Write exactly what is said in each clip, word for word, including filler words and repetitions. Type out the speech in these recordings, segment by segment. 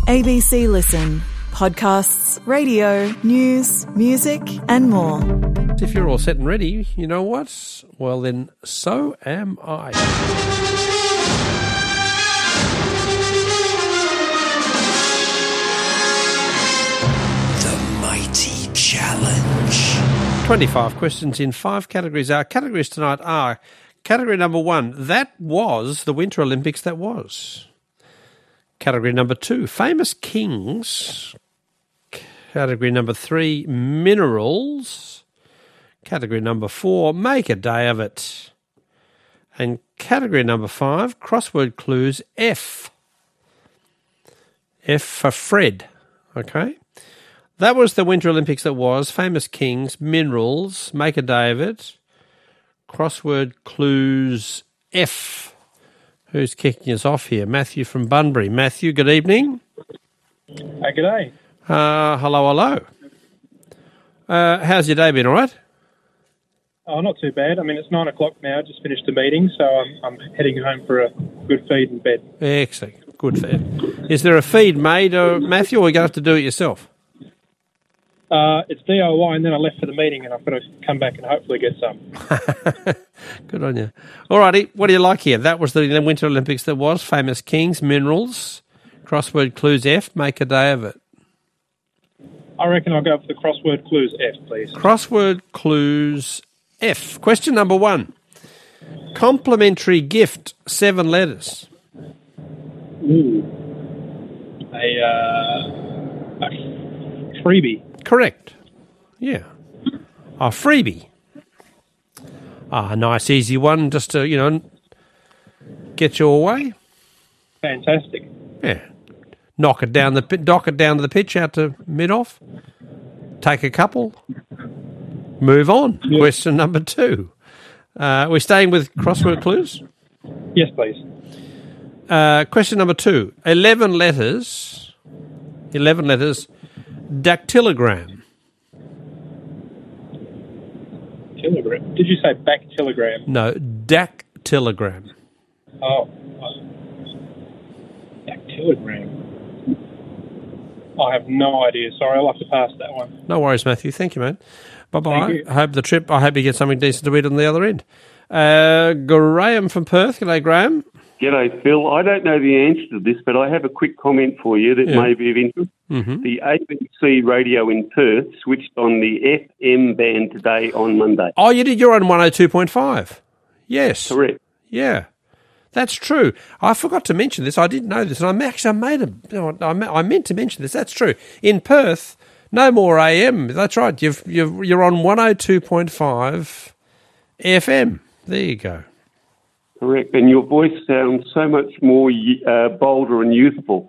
A B C Listen. Podcasts, radio, news, music and more. If you're all set and ready, you know what? Well then, so am I. The Mighty Challenge. twenty-five questions in five categories. Our categories tonight are category number one, that was the Winter Olympics that was. Category number two, famous kings. Category number three, minerals. Category number four, make a day of it. And category number five, crossword clues F. F for Fred, okay? That was the Winter Olympics that was, famous kings, minerals, make a day of it. Crossword clues F. Who's kicking us off here? Matthew from Bunbury. Matthew, good evening. Hey, good day. Uh, hello, hello. Uh, how's your day been, all right? Oh, not too bad. I mean, it's nine o'clock now. Just finished the meeting, so I'm, I'm heading home for a good feed in bed. Excellent. Good feed. Is there a feed made, uh, Matthew, or are you going to have to do it yourself? Uh, it's D I Y, and then I left for the meeting, and I've got to come back and hopefully get some. Good on you. All righty, what do you like here? That was the Winter Olympics that was, famous kings, minerals, crossword clues F, make a day of it. I reckon I'll go for the crossword clues F, please. Crossword clues F. Question number one. Complimentary gift, seven letters. Ooh. A, uh, a freebie. Correct. Yeah. A freebie. Ah, a nice easy one just to, you know, get you away. Fantastic. Yeah. Knock it down the pit, dock it down to the pitch out to mid-off. Take a couple. Move on. Yep. Question number two. Uh, we're staying with crossword clues? Yes, please. Uh, question number two. Eleven letters. Eleven letters. Dactylogram. Telegram. Did you say bactylogram? No, dactylogram. Oh. Dactylogram. I have no idea. Sorry, I'll have to pass that one. No worries, Matthew. Thank you, mate. Bye-bye. I hope the trip, I hope you get something decent to eat on the other end. Uh, Graham from Perth. G'day, Graham. G'day, Phil. I don't know the answer to this, but I have a quick comment for you that Yeah. may be of interest. Mm-hmm. The A B C radio in Perth switched on the F M band today on Monday. Oh, you did? You're on one oh two point five. Yes. Correct. Yeah. That's true. I forgot to mention this. I didn't know this. And I actually I made a, no, I me- I meant to mention this. That's true. In Perth, no more A M. That's right. You've, you've, you're on one oh two point five F M. There you go. Correct. And your voice sounds so much more uh, bolder and youthful.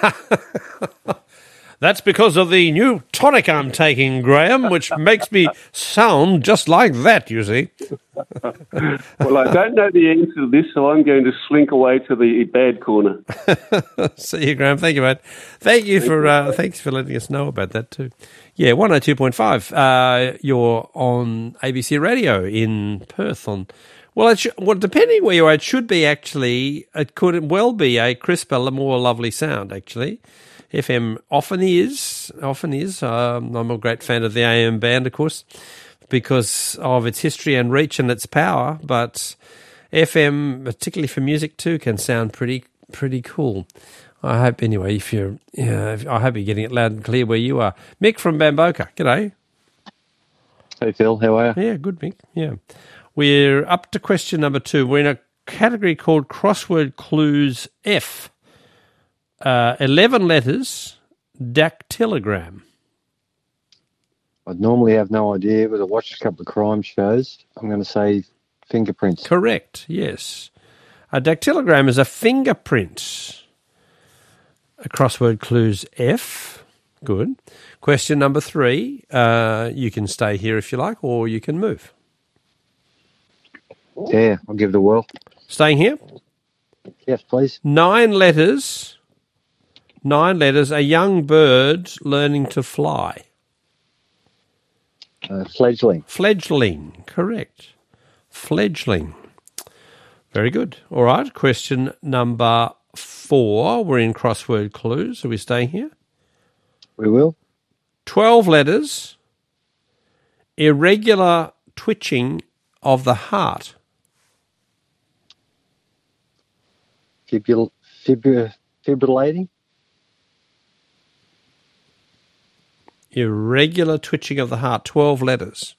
That's because of the new tonic I'm taking, Graham, which makes me sound just like that, you see. Well, I don't know the answer to this, so I'm going to slink away to the bad corner. See you, Graham. Thank you, mate. Thank you for uh, thanks for letting us know about that too. Yeah, one oh two point five. Uh, you're on A B C Radio in Perth. On well, it should, well, depending where you are, it should be actually. It could well be a crisper, more lovely sound actually. F M often is, often is. Um, I'm a great fan of the A M band, of course, because of its history and reach and its power. But F M, particularly for music too, can sound pretty, pretty cool. I hope anyway. If you're, yeah, I hope you're getting it loud and clear where you are. Mick from Bamboka, g'day. Hey Phil, how are you? Yeah, good, Mick. Yeah, we're up to question number two. We're in a category called crossword clues F. Uh, eleven letters, dactylogram. I'd normally have no idea, but I watched a couple of crime shows. I'm going to say fingerprints. Correct, yes. A dactylogram is a fingerprint. A crossword clues F. Good. Question number three. Uh, you can stay here if you like, or you can move. Yeah, I'll give it a whirl. Staying here? Yes, please. Nine letters. Nine letters. A young bird learning to fly. Uh, fledgling. Fledgling. Correct. Fledgling. Very good. All right. Question number four. We're in crossword clues. Are we staying here? We will. twelve letters. Irregular twitching of the heart. Fibril- fibr- fibrillating. Irregular twitching of the heart. twelve letters.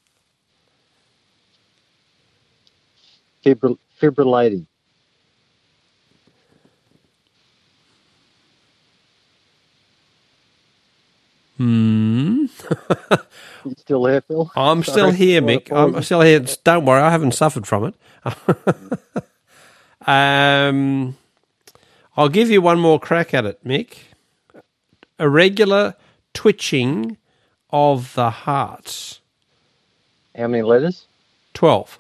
Fibril- fibrillating. Hmm. You still there, Phil? I'm still Sorry. here, My Mick. I'm apologies. still here. Don't worry, I haven't suffered from it. um, I'll give you one more crack at it, Mick. Irregular twitching of the heart. How many letters? twelve.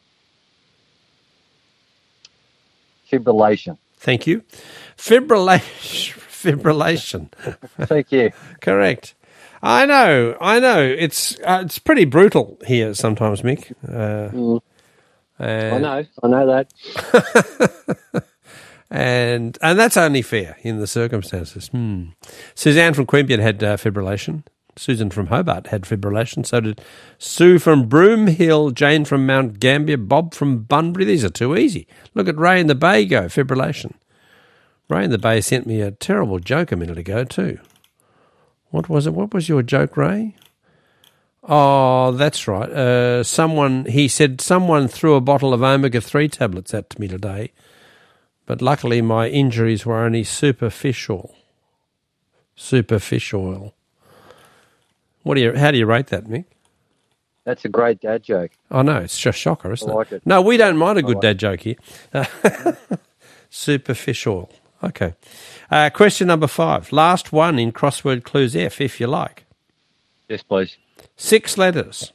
Fibrillation. Thank you. Fibrillation. Fibrillation. Thank you. Correct. I know. I know. It's uh, it's pretty brutal here sometimes, Mick. Uh, Mm. and, I know. I know that. and and that's only fair in the circumstances. Hmm. Suzanne from Queanbeyan had uh, fibrillation. Susan from Hobart had fibrillation. So did Sue from Broomhill, Jane from Mount Gambier, Bob from Bunbury. These are too easy. Look at Ray in the Bay go, fibrillation. Ray in the Bay sent me a terrible joke a minute ago too. What was it? What was your joke, Ray? Oh, that's right. Uh, someone, he said someone threw a bottle of omega three tablets at me today, but luckily my injuries were only superficial. Superficial. What do you? How do you rate that, Mick? That's a great dad joke. Oh no, it's just shocker, isn't I like it. No, we don't mind a good like dad joke here. Superficial. Okay. Uh, question number five. Last one in crossword clues F, if you like. Yes, please. Six letters.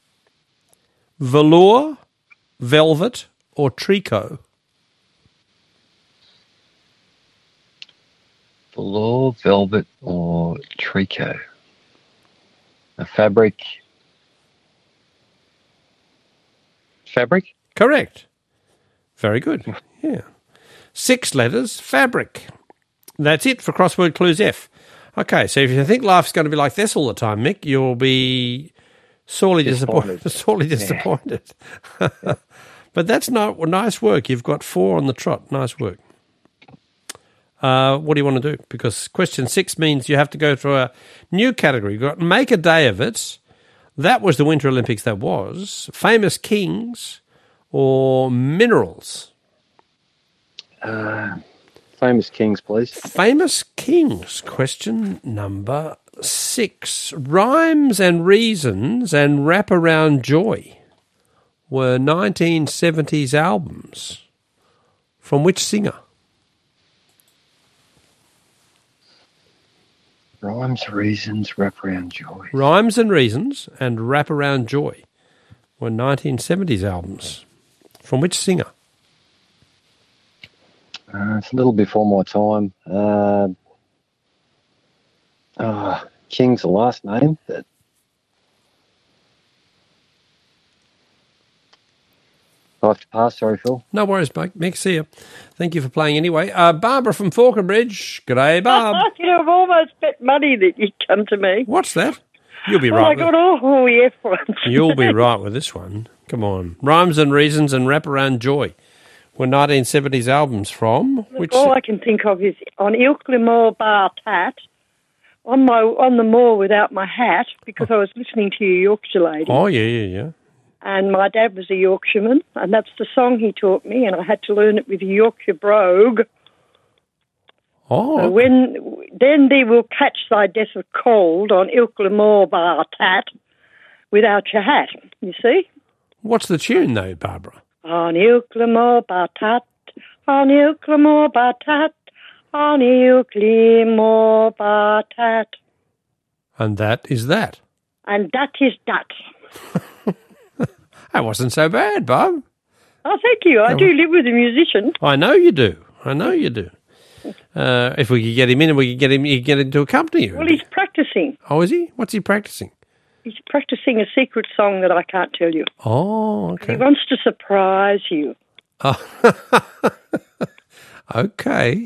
Velour, velvet, or tricot. Velour, velvet, or tricot. A fabric. Fabric? Correct. Very good. Yeah. Six letters, fabric. That's it for crossword clues F. Okay, so if you think life's going to be like this all the time, Mick, you'll be sorely disappointed. Disappointed. sorely disappointed. But that's not nice work. You've got four on the trot. Nice work. Uh, what do you want to do? Because question six means you have to go to a new category. You've got to make a day of it. That was the Winter Olympics, that was. Famous kings or minerals? Uh, famous kings, please. Famous kings, question number six. Rhymes and Reasons and Wraparound Joy were nineteen seventies albums. From which singer? Rhymes, reasons, wraparound joy. Rhymes and Reasons and Wraparound Joy were nineteen seventies albums. From which singer? Uh, it's a little before my time. Uh, uh, King's the last name. But I have to pass. Sorry, Phil. No worries, mate. Mick, see you. Thank you for playing anyway. Uh, Barbara from Falconbridge. G'day, Barb. You know, I've almost bet money that you'd come to me. What's that? You'll be Oh, right. I with- got all, all the F ones. You'll be right with this one. Come on. Rhymes and Reasons and Wraparound Joy were nineteen seventies albums from which? All I can think of is on Ilkley Bar Tat, on my on the moor without my hat, because I was listening to you Yorkshire lady, Oh, yeah, yeah, yeah. and my dad was a Yorkshireman, and that's the song he taught me, and I had to learn it with a Yorkshire brogue. Oh, So when then thee will catch thy death of cold on Ilkley Bar Tat without your hat. You see? what's the tune, though, Barbara? On Ilkley Bar Tat, on Ilkley Bar Tat, on Ilkley Bar Tat. And that is that. And that is that. That wasn't so bad, Bob. Oh, thank you. I do live with a musician. I know you do. I know you do. Uh, if we could get him in and we could get him, you could get him to accompany you. Well, he's practicing. Oh, is he? What's he practicing? He's practicing a secret song that I can't tell you. Oh, He okay. wants to surprise you. Oh. Okay.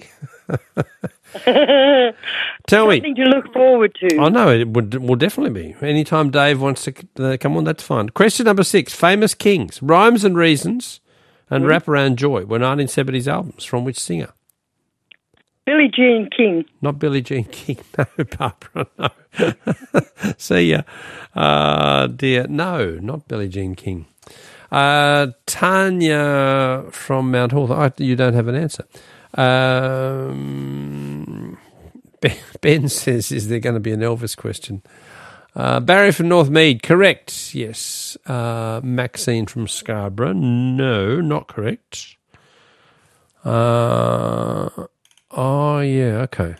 Tell me. Something to look forward to. I know it would will definitely be. Anytime Dave wants to uh, come on, that's fine. Question number six: Famous Kings, Rhymes and Reasons, and Mm-hmm. Wraparound Joy were nineteen seventies albums. From which singer? Billie Jean King. Not Billie Jean King. No, Barbara. No. See ya. Uh, dear. No, not Billie Jean King. Uh, Tanya from Mount Hawthorne. Oh, you don't have an answer. Um, Ben, Ben says, is there going to be an Elvis question? Uh, Barry from Northmead, correct. Yes. Uh, Maxine from Scarborough, no, not correct. Uh, oh, yeah, okay.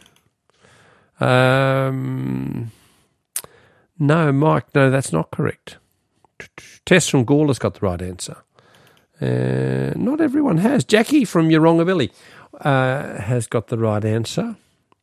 Um, no, Mike, no, that's not correct. Tess from Gawler's got the right answer. Uh, not everyone has. Jackie from Yerongabilly uh, has got the right answer.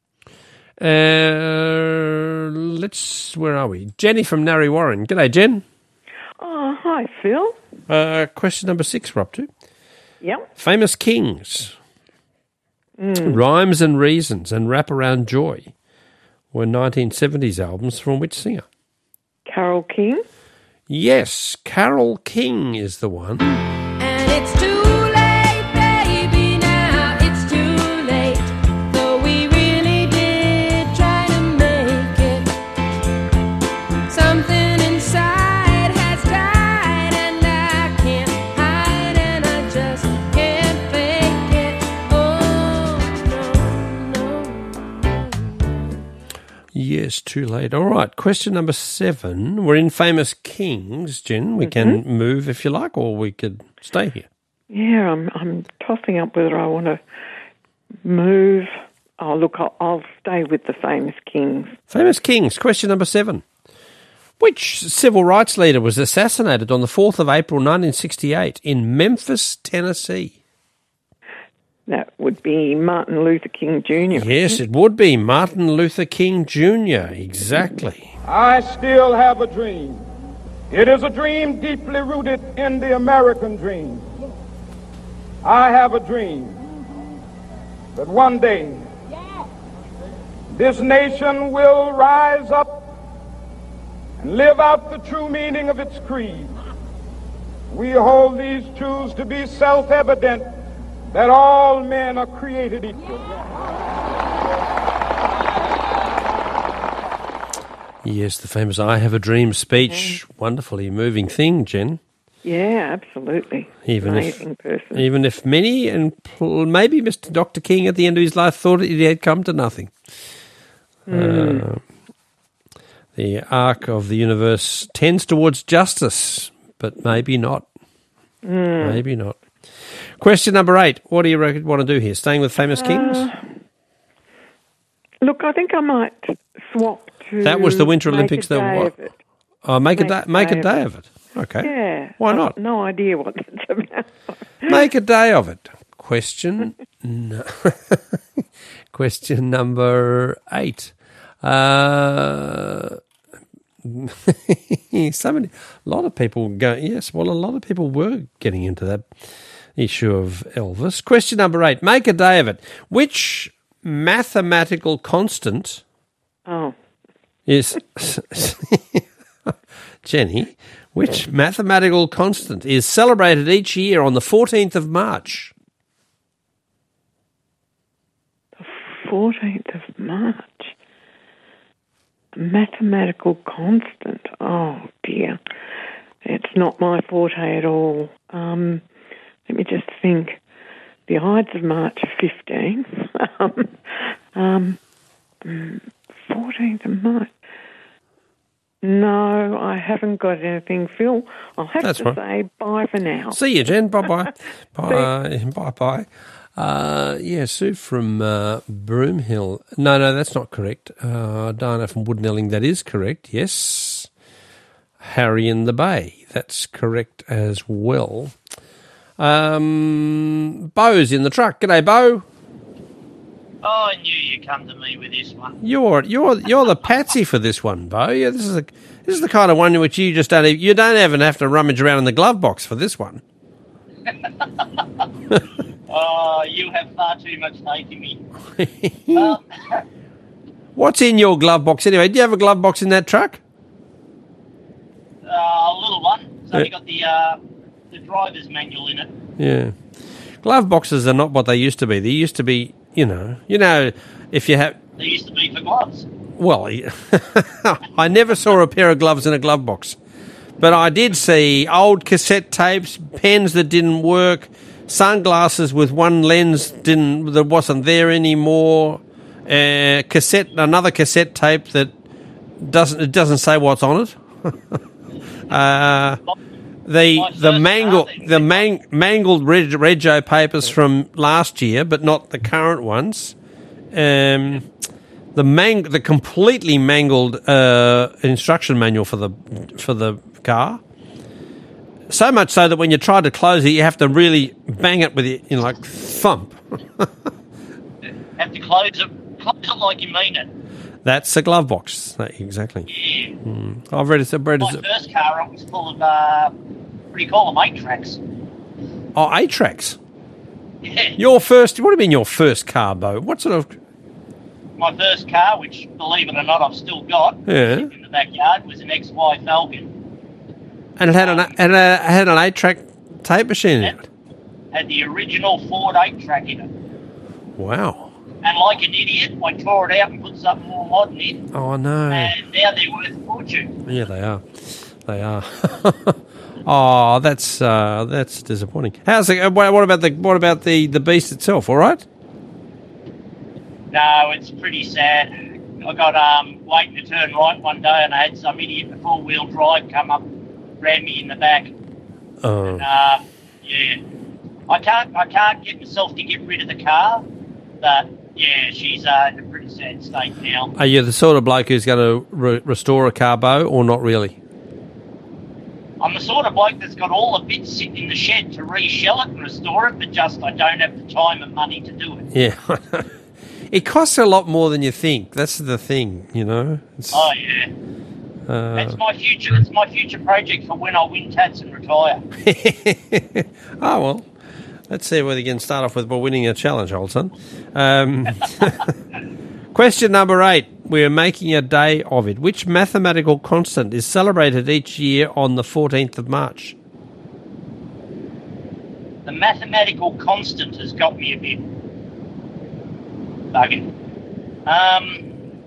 Uh, let's, where are we? Jenny from Narry Warren. G'day, Jen. Oh, hi, Phil. Uh, question number six, we're up to. Yep. Famous Kings, Mm. Rhymes and Reasons, and Wraparound Joy were nineteen seventies albums from which singer? Carole King. Yes, Carole King is the one. And it's too late, baby, now it's too late. Though we really did try to make it. Something inside has died and I can't hide and I just can't fake it. Oh, no, no. Yes, too late. All right, question number seven. We're in Famous Kings, Jen. We can move if you like, or we could stay here. Yeah, I'm I'm tossing up whether I want to move. Oh, look, I'll, I'll stay with the Famous Kings. Famous Kings, question number seven. Which civil rights leader was assassinated on the fourth of April nineteen sixty-eight in Memphis, Tennessee? That would be Martin Luther King Junior Yes, it would be Martin Luther King Junior Exactly. I still have a dream. It is a dream deeply rooted in the American dream. I have a dream that one day this nation will rise up and live out the true meaning of its creed. We hold these truths to be self-evident, that all men are created equal. Yes, the famous I Have a Dream speech. Wonderfully moving thing, Jen. Yeah, absolutely. Even Amazing if, person. Even if many, and pl- maybe Mister Doctor King at the end of his life thought it had come to nothing. Mm. Uh, the arc of the universe tends towards justice, but maybe not. Mm. Maybe not. Question number eight. What do you reckon, want to do here? Staying with Famous Kings? Uh, look, I think I might swap to. That was the Winter Make Olympics. a That day what? of it. Oh, make, Make a day. Make a day of it. Okay. Yeah. Why I've not? no idea what it's about. Make a day of it. Question. no. Question number eight. Uh, so many, a lot of people go. Yes, well, a lot of people were getting into that issue of Elvis. Question number eight. Make a day of it. Which mathematical constant Oh. is Jenny? Which mathematical constant is celebrated each year on the fourteenth of March? The fourteenth of March. Mathematical constant. Oh, dear. It's not my forte at all. Um, let me just think. The Ides of March are fifteen. um, um, fourteenth of March. No, I haven't got anything, Phil. I'll have That's to right. say bye for now. See you, Jen. Bye-bye. Bye. Bye-bye. Uh, yeah, Sue from uh, Broomhill. No, no, that's not correct. Uh, Diana from Woodnelling, that is correct, yes. Harry in the Bay, that's correct as well. Um, Bo's in the truck. G'day, Bo. Oh, I knew you'd come to me with this one. You're you're you're the patsy for this one, Bo. Yeah, this is a, this is the kind of one in which you just don't even, you don't even have to rummage around in the glove box for this one. Oh, you have far too much faith in me. um, What's in your glove box anyway? Do you have a glove box in that truck? uh, a little one. It's only Yeah. got the uh, the driver's manual in it. Yeah. Glove boxes are not what they used to be. They used to be, you know, you know, if you have, They used to be for gloves. well, I never saw a pair of gloves in a glove box. But I did see old cassette tapes, pens that didn't work, sunglasses with one lens didn't that wasn't there anymore, uh, cassette another cassette tape that doesn't it doesn't say what's on it. uh, the the mangled the mang, mangled reg, rego papers from last year, but not the current ones. Um, the mang the completely mangled uh, instruction manual for the for the car. So much so that when you try to close it, you have to really bang it with it, you know, like thump. Have to close it, close it like you mean it. That's a glove box, exactly. Yeah. Mm. I've read it. I've read My it. first car, it was full of, uh, what do you call them, eight tracks. Oh, eight tracks. Yeah. Your first. What do you mean your first car, Bo? What sort of? My first car, which, believe it or not, I've still got Yeah. in the backyard, was an X Y Falcon. And it had an and it had an eight track tape machine in it. Had the original Ford eight track in it. Wow. And like an idiot, I tore it out and put something more modern in. Oh no. And now they're worth a fortune. Yeah, they are. They are. Oh, that's uh, that's disappointing. How's it? uh, What what about the what about the, the beast itself? All right. No, it's pretty sad. I got um, waiting to turn right one day and I had some idiot in a four-wheel drive come up, ran me in the back. Oh. Uh, yeah. I can't I can't get myself to get rid of the car, but yeah, she's uh, in a pretty sad state now. Are you the sort of bloke who's going to re- restore a car, Bo, or not really? I'm the sort of bloke that's got all the bits sitting in the shed to re-shell it and restore it, but just I don't have the time and money to do it. Yeah. It costs a lot more than you think. That's the thing, you know. It's, Oh yeah, uh, that's my future. It's my future project for when I win tats and retire. oh well. Let's see whether you can start off with by winning a challenge, old son. Um, question number eight. We are making a day of it. Which mathematical constant is celebrated each year on the fourteenth of March? The mathematical constant has got me a bit bugging. Um,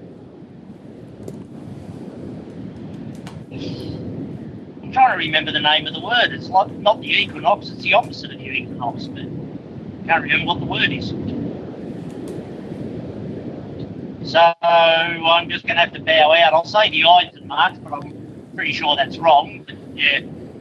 I'm trying to remember the name of the word. It's like not the equinox, it's the opposite of the equinox, but I can't remember what the word is. So I'm just going to have to bow out. I'll say the Ides and March, but I'm pretty sure that's wrong. But yeah.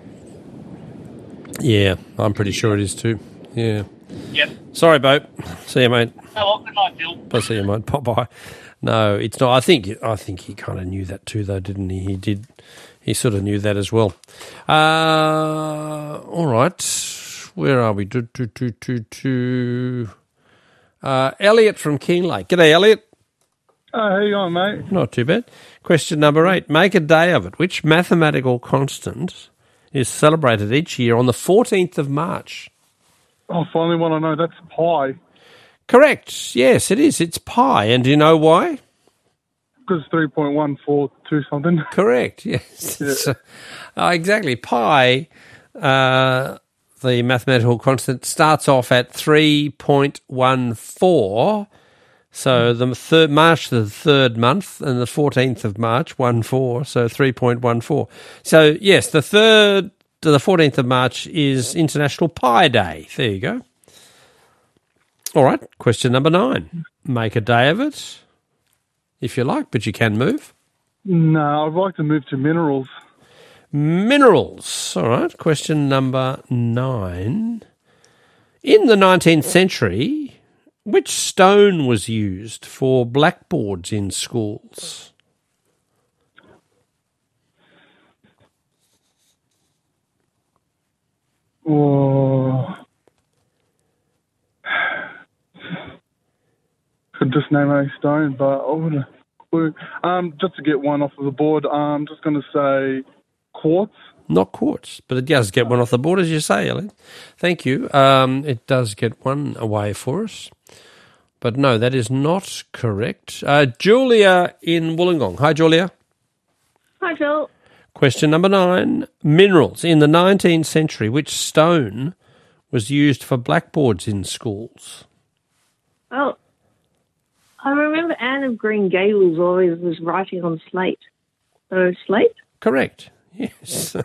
Yeah, I'm pretty sure it is too. Yeah. Yep. Sorry, Bo. See you, mate. Oh, well, good night, Phil. I'll see you, mate. Bye bye. No, it's not. I think I think he kind of knew that too, though, didn't he? He did. He sort of knew that as well. Uh, all right. Where are we? Do, do, do, do, do. Uh, Elliot from Kinglake. G'day, Elliot. Oh, how you going, mate? Not too bad. Question number eight. Make a day of it. Which mathematical constant is celebrated each year on the fourteenth of March? I finally want to know. That's pi. Correct. Yes, it is. It's pi. And do you know why? Because three point one four two something. Correct. Yes. Yeah. So, uh, exactly. Pi, uh, the mathematical constant, starts off at three point one four. So the third March, the third month, and the fourteenth of March, one four. So three point one four. So yes, the third to the fourteenth of March is International Pi Day. There you go. All right. Question number nine. Make a day of it, if you like, but you can move. No, I'd like to move to minerals. Minerals. All right. Question number nine. In the nineteenth century, which stone was used for blackboards in schools? Oh, could just name a stone, but I wouldn't have clue. Um, just to get one off of the board, I'm just going to say quartz. Not quartz, but it does get one off the board, as you say, Ellen. Thank you. Um, it does get one away for us. But no, that is not correct. Uh, Julia in Wollongong. Hi, Julia. Hi, Phil. Question number nine. Minerals. In the nineteenth century, which stone was used for blackboards in schools? Well, I remember Anne of Green Gables always was writing on slate. So slate? Correct. Yes.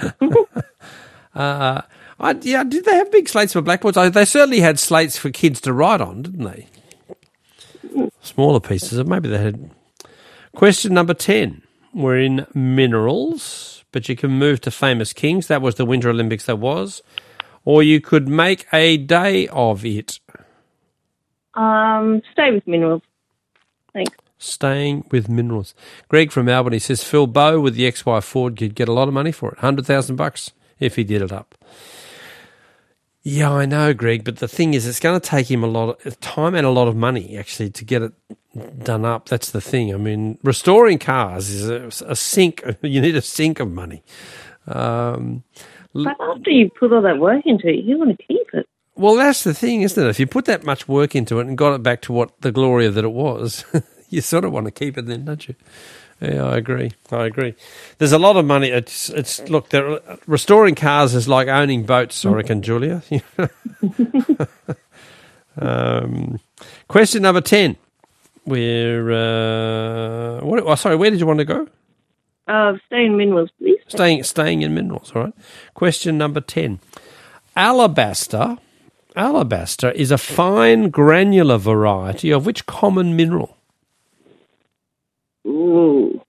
uh, I, yeah, did they have big slates for blackboards? I, they certainly had slates for kids to write on, didn't they? Smaller pieces of maybe they had. Question number ten. We're in minerals, but you can move to famous kings. That was the Winter Olympics, that was. Or you could make a day of it. Um, stay with minerals. Thanks. Staying with minerals. Greg from Albany says Phil Bow with the X Y Ford could get a lot of money for it. one hundred thousand bucks if he did it up. Yeah, I know, Greg, but the thing is it's going to take him a lot of time and a lot of money, actually, to get it done up. That's the thing. I mean, restoring cars is a, a sink. You need a sink of money. Um, but after you put all that work into it, you want to keep it. Well, that's the thing, isn't it? If you put that much work into it and got it back to what the glory that it was, you sort of want to keep it then, don't you? Yeah, I agree. I agree. There's a lot of money. It's it's look, there, restoring cars is like owning boats, I reckon, Julia. um, question number ten. We're uh, what? Oh, sorry, where did you want to go? Uh, stay in minerals, please. Staying staying in minerals. All right. Question number ten. Alabaster. Alabaster is a fine granular variety of which common mineral? Ooh.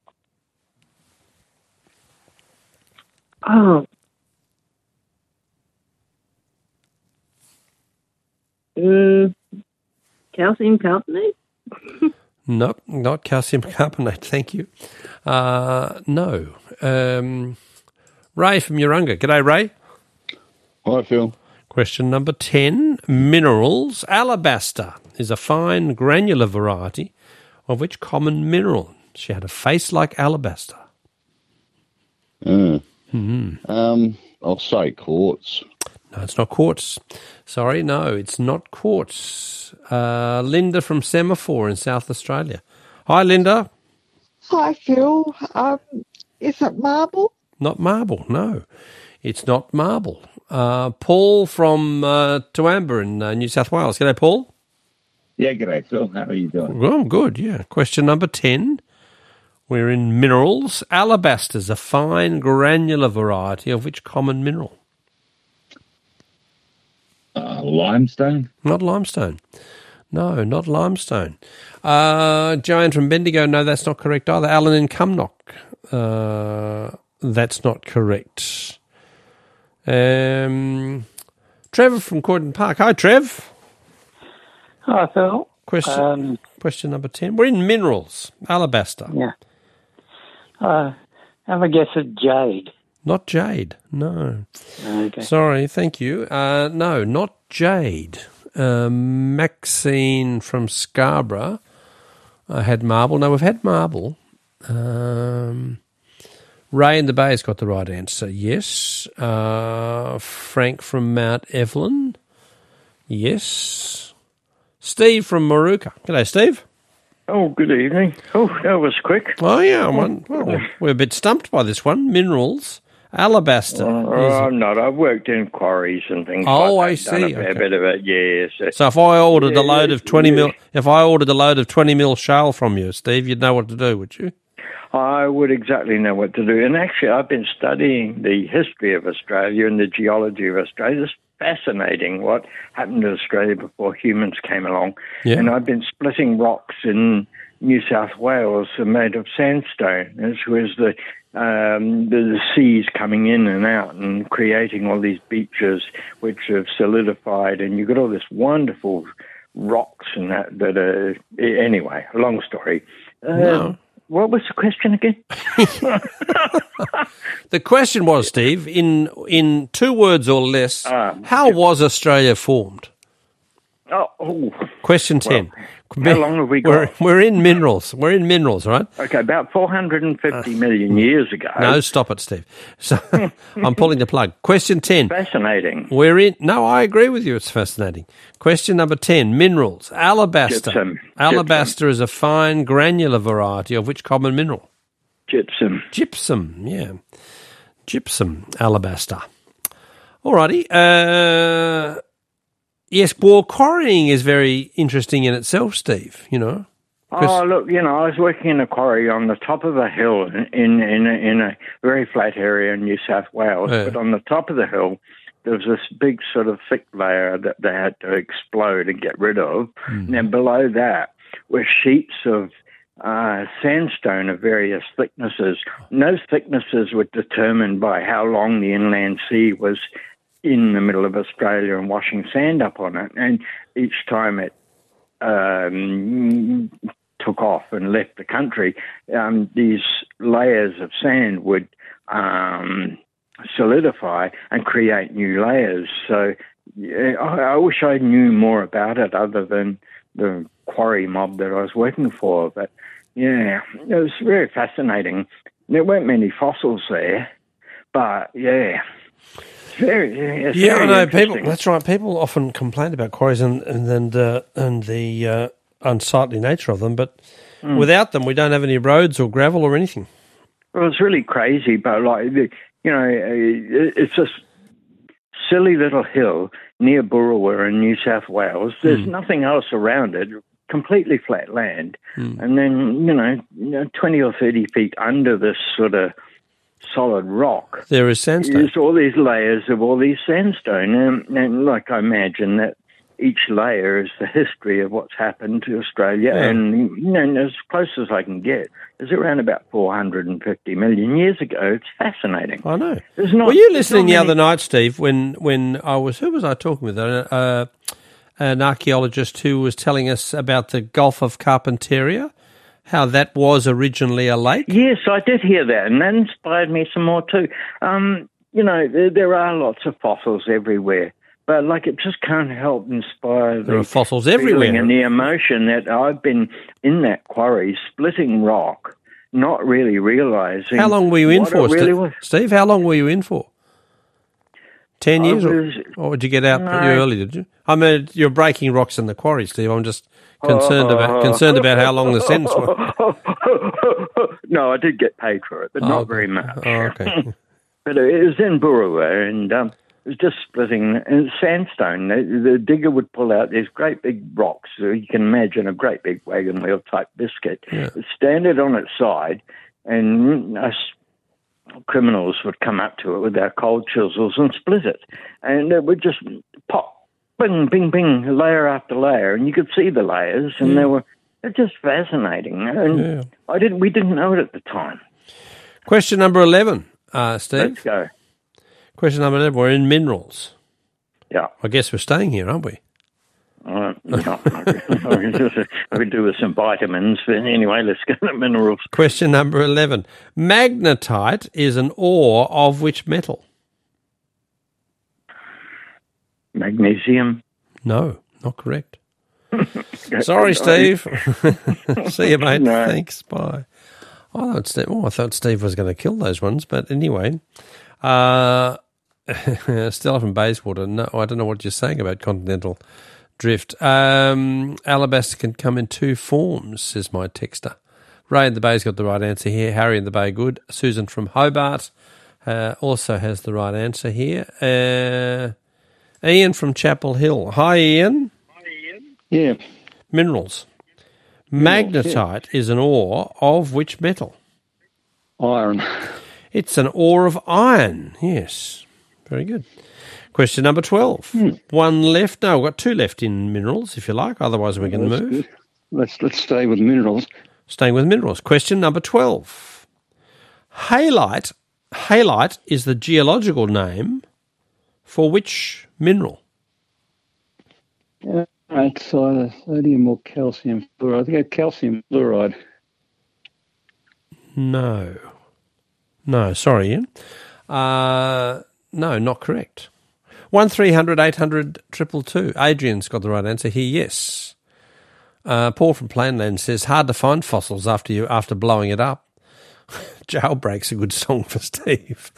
Oh. Mm, calcium carbonate? No, not calcium carbonate, thank you. Uh, no. Um, Ray from Urunga. G'day, Ray. Hi, Phil. Question number ten. Minerals. Alabaster is a fine granular variety of which common mineral? She had a face like alabaster. Mm. Mm-hmm. Um, I'll say quartz. No, it's not quartz. Sorry, no, it's not quartz. Uh, Linda from Semaphore in South Australia. Hi, Linda. Hi, Phil. Um, is it marble? Not marble, no. It's not marble. Uh, Paul from uh, Toowoomba in uh, New South Wales. G'day, Paul. Yeah, g'day, Phil. How are you doing? Well, I'm good, yeah. Question number ten. We're in minerals. Alabaster is a fine granular variety of which common mineral? Uh, limestone? Not limestone. No, not limestone. Uh, Joanne from Bendigo, no, that's not correct either. Alan in Cumnock, uh, that's not correct. Um, Trevor from Croydon Park. Hi, Trev. Hi, Phil. Question, Um, question number ten. We're in minerals. Alabaster. yeah. Uh, have a guess at jade. Not jade, no. Okay. Sorry, thank you. Uh, no, not jade. Uh, Maxine from Scarborough uh, had marble. No, we've had marble. Um, Ray in the Bay has got the right answer, yes. Uh, Frank from Mount Evelyn, yes. Steve from Maruka. G'day, Steve. Oh, good evening. Oh, that was quick. Oh, yeah. One, well, we're a bit stumped by this one. Minerals. Alabaster. Oh, is- I'm not. I've worked in quarries and things Oh, like I that. Done see. a fair Okay. bit of it, yes. So if I ordered a Yeah, load of twenty yeah. mil, if I ordered a load of twenty mil shale from you, Steve, you'd know what to do, would you? I would exactly know what to do. And actually, I've been studying the history of Australia and the geology of Australia. It's fascinating what happened to Australia before humans came along. Yeah. And I've been splitting rocks in New South Wales made of sandstone, which was the, um, the the seas coming in and out and creating all these beaches which have solidified. And you've got all this wonderful rocks and that, that are... Anyway, long story. Uh, No. What was the question again? The question was, Steve, in in two words or less, Ah, how was Australia formed? Oh, oh. Question ten. How long have we got? We're, we're in minerals. We're in minerals, right? Okay, about four hundred fifty million years ago. No, stop it, Steve. So I'm pulling the plug. Question ten. Fascinating. We're in. No, I agree with you. It's fascinating. Question number ten. Minerals. Alabaster. Gypsum. Alabaster is a fine granular variety of which common mineral? Gypsum. Gypsum, yeah. Gypsum, alabaster. Alrighty. Uh, yes, well, quarrying is very interesting in itself, Steve, you know. Oh, look, you know, I was working in a quarry on the top of a hill in in, in, a, in a very flat area in New South Wales, Yeah. but on the top of the hill, there was this big sort of thick layer that they had to explode and get rid of. And then below that were sheets of uh, sandstone of various thicknesses. And those thicknesses were determined by how long the inland sea was in the middle of Australia and washing sand up on it. And each time it um, took off and left the country, um, these layers of sand would um, solidify and create new layers. So yeah, I, I wish I knew more about it other than the quarry mob that I was working for. But yeah, it was very fascinating. There weren't many fossils there, but yeah. It's very, yeah, it's Yeah, very I know. People. interesting. That's right. People often complain about quarries and and and, uh, and the uh, unsightly nature of them, but Mm. without them, we don't have any roads or gravel or anything. Well, it's really crazy, but like, the- you know, uh, it's this silly little hill near Burrawa in New South Wales. There's Hmm. nothing else around it, completely flat land. Hmm. And then, you know, you know, twenty or thirty feet under this sort of solid rock, There is sandstone. there's all these layers of all these sandstone. And, and like I imagine that each layer is the history of what's happened to Australia. Yeah. And, you know, as close as I can get is around about four hundred fifty million years ago. It's fascinating. I know. There's not, Were you there's listening not the many- other night, Steve, when, when I was, who was I talking with? Uh, uh, an archaeologist who was telling us about the Gulf of Carpentaria, how that was originally a lake? Yes, I did hear that, and that inspired me some more too. Um, you know, there, there are lots of fossils everywhere, but like it just can't help inspire There the are fossils feeling everywhere. and the emotion that I've been in that quarry splitting rock, not really realizing How long were you in what for, it really Steve? was. Steve? How long were you in for? Ten I years, or, was- or did you get out No. pretty early? Did you? I mean, you're breaking rocks in the quarry, Steve. I'm just concerned about Oh. concerned about how long the sentence was. No, I did get paid for it, but Oh, not okay. very much. Oh, okay. But it was in Burrawa, and um, it was just splitting and sandstone. The, the digger would pull out these great big rocks. So you can imagine a great big wagon wheel type biscuit. Yeah. Stand it on its side, and us criminals would come up to it with their cold chisels and split it, and it would just pop, bing, bing, bing, layer after layer, and you could see the layers, and they were they're just fascinating. And Yeah. I didn't, we didn't know it at the time. Question number eleven, uh, Steve. Let's go. Question number eleven. We're in minerals. Yeah. I guess we're staying here, aren't we? Uh, no, I could do with some vitamins, but anyway, let's go to minerals. Question number eleven. Magnetite is an ore of which metal? Magnesium. No, not correct. Sorry, Steve. See you, mate. No. Thanks. Bye. I thought Steve, oh, I thought Steve was going to kill those ones, but anyway. Uh, Stella from Bayswater. No, I don't know what you're saying about continental drift. Um, alabaster can come in two forms, says my texter. Ray in the Bay's got the right answer here. Harry in the Bay, good. Susan from Hobart uh, also has the right answer here. Uh, Ian from Chapel Hill. Hi, Ian. Yeah. Minerals. Minerals, Magnetite is an ore of which metal? Iron. It's an ore of iron. Yes. Very good. Question number twelve. One left. No, we've got two left in minerals, if you like. Otherwise, we can That's move. good. Let's let's stay with minerals. Staying with minerals. Question number twelve. Halite. Halite is the geological name for which mineral? Uh, it's either sodium or calcium fluoride. I think it's calcium fluoride. No. No, sorry, Ian. Uh, no, not correct. One three hundred eight hundred triple two. Adrian's got the right answer here. Yes. Uh, Paul from Planland says, hard to find fossils after you after blowing it up. Jailbreak's a good song for Steve.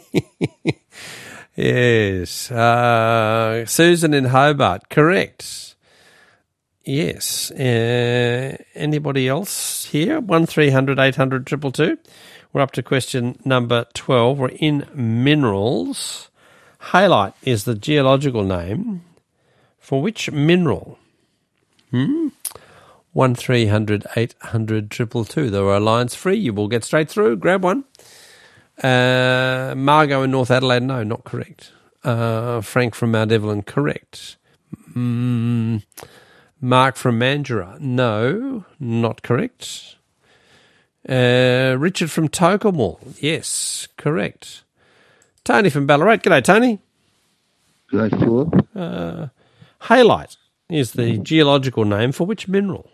Yes. Uh, Susan in Hobart, correct. Yes. Uh, anybody else here? one three hundred eight hundred two two two. We're up to question number twelve. We're in minerals. Halite is the geological name for which mineral? Hmm? one three hundred eight hundred two two two. There are lines free. You will get straight through. Grab one. Uh, Margot in North Adelaide, no, not correct. Uh, Frank from Mount Evelyn, correct. Mm, Mark from Mandurah, no, not correct. Uh, Richard from Tokemall, yes, correct. Tony from Ballarat, g'day Tony. G'day Philip. Uh, halite is the geological name for which mineral?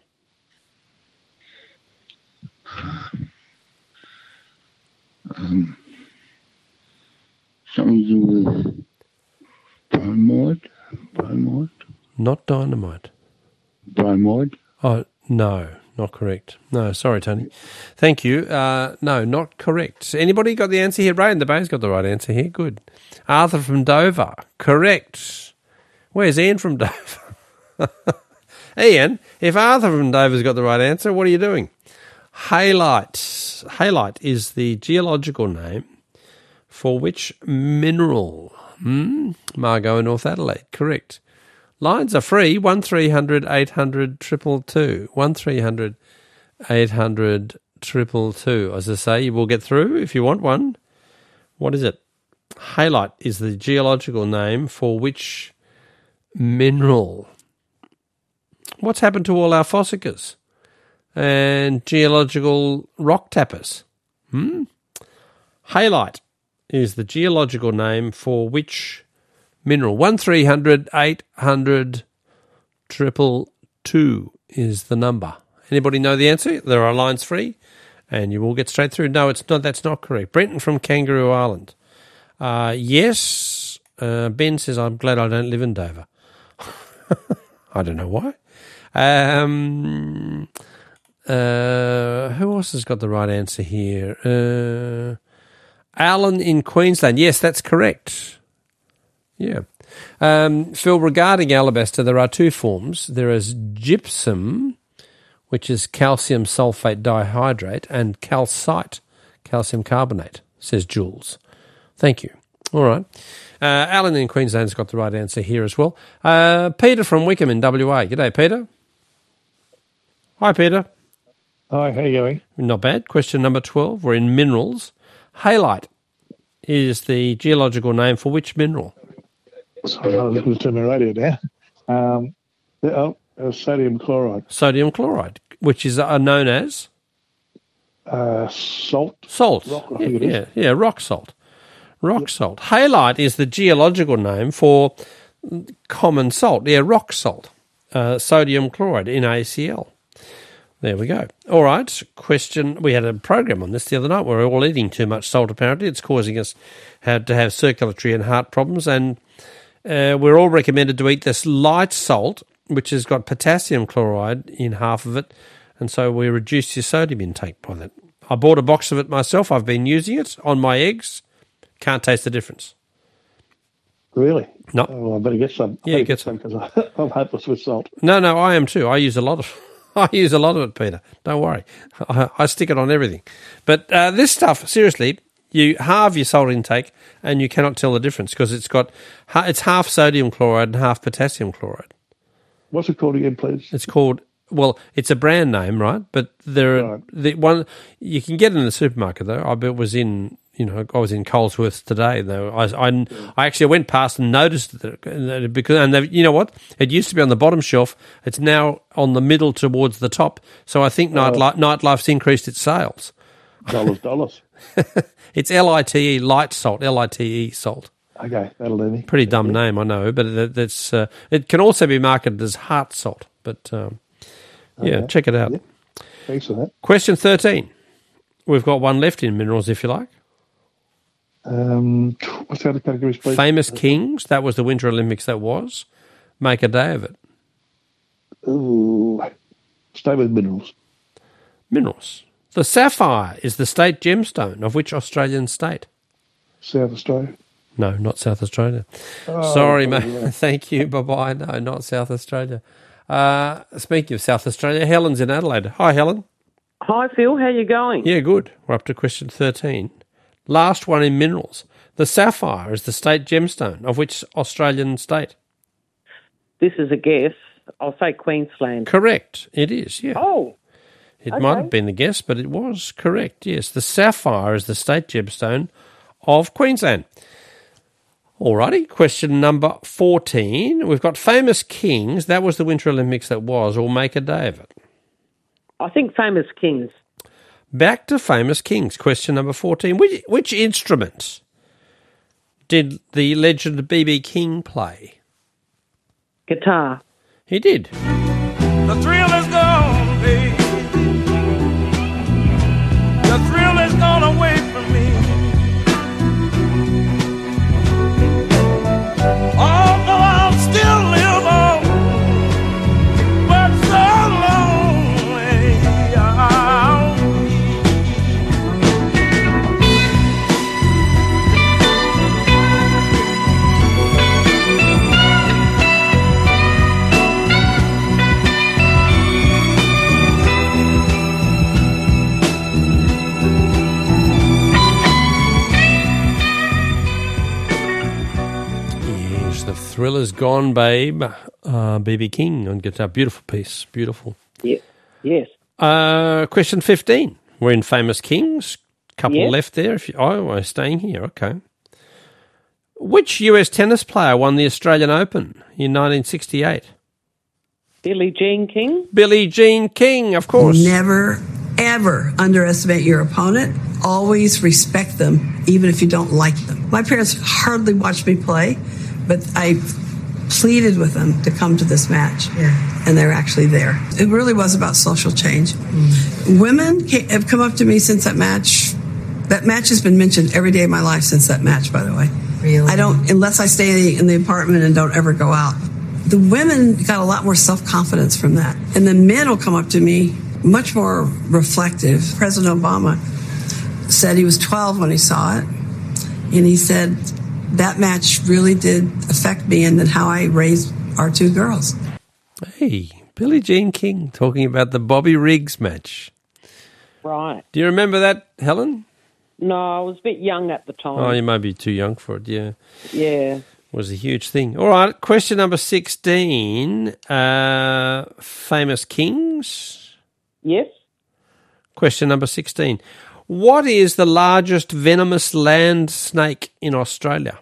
Um, something to do with bromide? Bromide? Not dynamite. Bromide? Oh, no, not correct. No, sorry, Tony. Thank you. Uh, no, not correct. Anybody got the answer here? Ray in the Bay's got the right answer here. Good. Arthur from Dover, correct. Where's Ian from Dover? Ian, if Arthur from Dover's got the right answer, what are you doing? Halite. Halite is the geological name for which mineral? Hmm? Margot in North Adelaide, correct. Lines are free, one three hundred eight hundred two two two. one three hundred eight hundred two two two. As I say, you will get through if you want one. What is it? Halite is the geological name for which mineral? What's happened to all our fossicas and geological rock tappers? Hmm? Halite is the geological name for which mineral? one three hundred eight hundred two two two is the number. Anybody know the answer? There are lines free and you will get straight through. No, it's not. That's not correct. Brenton from Kangaroo Island. Uh, yes. Uh, Ben says, I'm glad I don't live in Dover. I don't know why. Um, uh, who else has got the right answer here? Uh, Alan in Queensland. Yes, that's correct. Yeah. Um, Phil, regarding alabaster, there are two forms. There is gypsum, which is calcium sulfate dihydrate, and calcite, calcium carbonate, says Jules. Thank you. All right. Uh, Alan in Queensland's got the right answer here as well. Uh, Peter from Wickham in W A. G'day, Peter. Hi, Peter. Hi, how are you going? Not bad. Question number twelve. We're in minerals. Halite is the geological name for which mineral? Sorry, I'm listening to my radio now. Um, oh, uh, sodium chloride. Sodium chloride, which is uh, known as? Uh, salt. Salt. Rock, I yeah, think it is. yeah, yeah, rock salt. Rock salt. Halite is the geological name for common salt. Yeah, rock salt. Uh, sodium chloride, NaCl. There we go. All right. Question. We had a program on this the other night. We're all eating too much salt, apparently. It's causing us have to have circulatory and heart problems. And uh, we're all recommended to eat this light salt, which has got potassium chloride in half of it. And so we reduce your sodium intake by that. I bought a box of it myself. I've been using it on my eggs. Can't taste the difference. Really? No. Oh, well, I better get some. I Yeah, better get some. because I'm hopeless with salt. No, no, I am too. I use a lot of I use a lot of it, Peter. Don't worry. I, I stick it on everything. But uh, this stuff, seriously, you halve your salt intake and you cannot tell the difference because it's got it's half sodium chloride and half potassium chloride. What's it called again, please? It's called, well, it's a brand name, right? But there are Right. the one you can get it in the supermarket though. I bet was in. You know, I was in Colesworth today. Though I, I, I actually went past and noticed that because, and they, you know what? It used to be on the bottom shelf. It's now on the middle towards the top. So I think nightlife, nightlife's increased its sales. Dollars, dollars. It's L I T E, light salt, L I T E salt. Okay, that'll do me. Pretty dumb name, I know, but it, it's uh, it can also be marketed as heart salt. But um, yeah, Okay. check it out. Yeah. Thanks for that. Question thirteen. We've got one left in minerals, if you like. Um, what's the other categories, please? Famous Kings, that was the Winter Olympics that was. Make a day of it. Ooh. Stay with minerals. Minerals. The sapphire is the state gemstone of which Australian state? South Australia. No, not South Australia. Oh, Sorry, oh, mate. yeah. Thank you. Bye-bye. No, not South Australia. Uh, speaking of South Australia, Helen's in Adelaide. Hi, Helen. Hi, Phil. How you going? Yeah, good. We're up to question thirteen. Last one in minerals. The sapphire is the state gemstone of which Australian state? This is a guess. I'll say Queensland. Correct. It is, yeah. Oh. It okay. might have been a guess, but it was correct, yes. The sapphire is the state gemstone of Queensland. Alrighty, question number fourteen. We've got famous kings. That was the Winter Olympics that was, or make a day of it. I think famous kings. Back to famous kings. Question number fourteen. Which, which instrument did the legend B B King play? Guitar. He did. The thrill is gone, baby. The thrill is gone away from me. Although I'll still live on, but so lonely I'll The Thriller's Gone, Babe. Uh, B B King on guitar. Beautiful piece. Beautiful. Yeah. Yes. Uh, question fifteen. We're in famous kings. Couple Yes. left there. If you, oh, we're staying here. Okay. Which U S tennis player won the Australian Open in nineteen sixty-eight? Billie Jean King. Billie Jean King, of course. Never, ever underestimate your opponent. Always respect them, even if you don't like them. My parents hardly watched me play, but I pleaded with them to come to this match, yeah. and they're actually there. It really was about social change. Mm. Women ca- have come up to me since that match. That match has been mentioned every day of my life since that match, by the way. Really? I don't, unless I stay in the apartment and don't ever go out. The women got a lot more self-confidence from that. And the men will come up to me much more reflective. President Obama said he was twelve when he saw it, and he said, that match really did affect me and then how I raised our two girls. Hey, Billie Jean King talking about the Bobby Riggs match. Right. Do you remember that, Helen? No, I was a bit young at the time. Oh, you may be too young for it, yeah. Yeah. It was a huge thing. All right, question number sixteen. Uh, famous kings? Yes. Question number sixteen. What is the largest venomous land snake in Australia?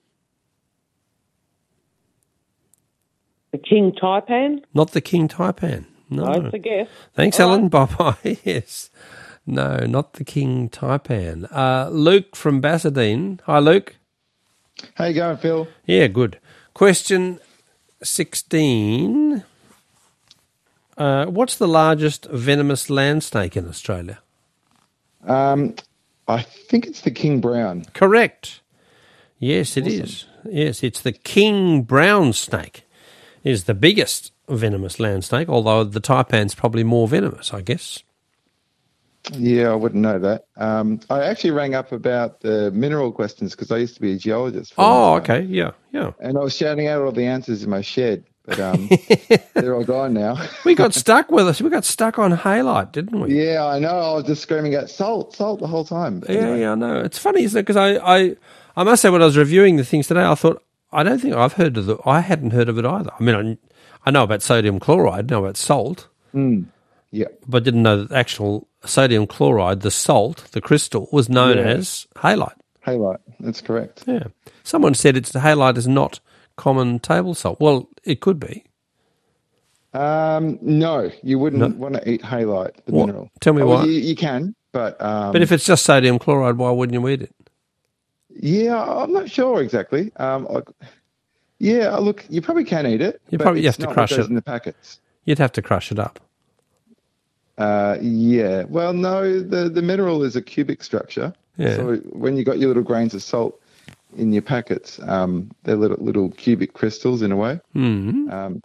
The King Taipan? Not the King Taipan. No. No, it's a guess. Thanks, All Helen. right. Bye-bye. Yes. No, not the King Taipan. Uh, Luke from Bassadine. Hi, Luke. How you going, Phil? Yeah, good. Question sixteen. Uh, what's the largest venomous land snake in Australia? Um, I think it's the King Brown. Correct. Yes, it is. Yes, it's the King Brown snake. Is the biggest venomous land snake, although the taipan's probably more venomous, I guess. Yeah, I wouldn't know that. Um, I actually rang up about the mineral questions because I used to be a geologist. For Oh, okay. Yeah, yeah. And I was shouting out all the answers in my shed, but um, they're all gone now. We got stuck with us. We got stuck on halite, didn't we? Yeah, I know. I was just screaming out salt, salt the whole time. But Yeah, anyway. yeah, I know. It's funny, isn't it? Because I, I, I must say, when I was reviewing the things today, I thought, I don't think I've heard of it. I hadn't heard of it either. I mean, I, I know about sodium chloride, know about salt. Mm, yeah. But didn't know that the actual sodium chloride, the salt, the crystal, was known Yeah. as halite. Halite, that's correct. Yeah. Someone said it's halite is not common table salt. Well, it could be. Um, no, you wouldn't No? want to eat halite, the What? mineral. Tell me Oh, why. You, you can, but... Um, But if it's just sodium chloride, why wouldn't you eat it? Yeah, I'm not sure exactly. Um, I, yeah, look, you probably can eat it. You but probably it's have to not crush what goes it. in the packets. You'd have to crush it up. Uh, yeah. Well, no, the, the mineral is a cubic structure. Yeah. So when you got your little grains of salt in your packets, um, they're little little cubic crystals in a way. Mm-hmm. Um,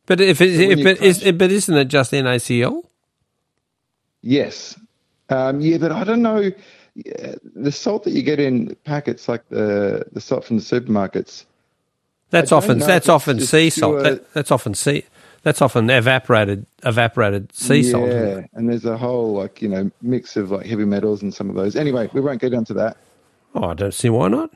But if it, So when if you it is, but isn't it just N A C L? Yes. Um, yeah, but I don't know. Yeah, the salt that you get in packets, like the the salt from the supermarkets. That's I don't often know that's if it's often just sea salt. pure- That, that's often sea. That's often evaporated evaporated sea yeah, salt. Isn't it? and there's a whole like you know mix of like heavy metals and some of those. Anyway, we won't get into that. Oh, I don't see why not.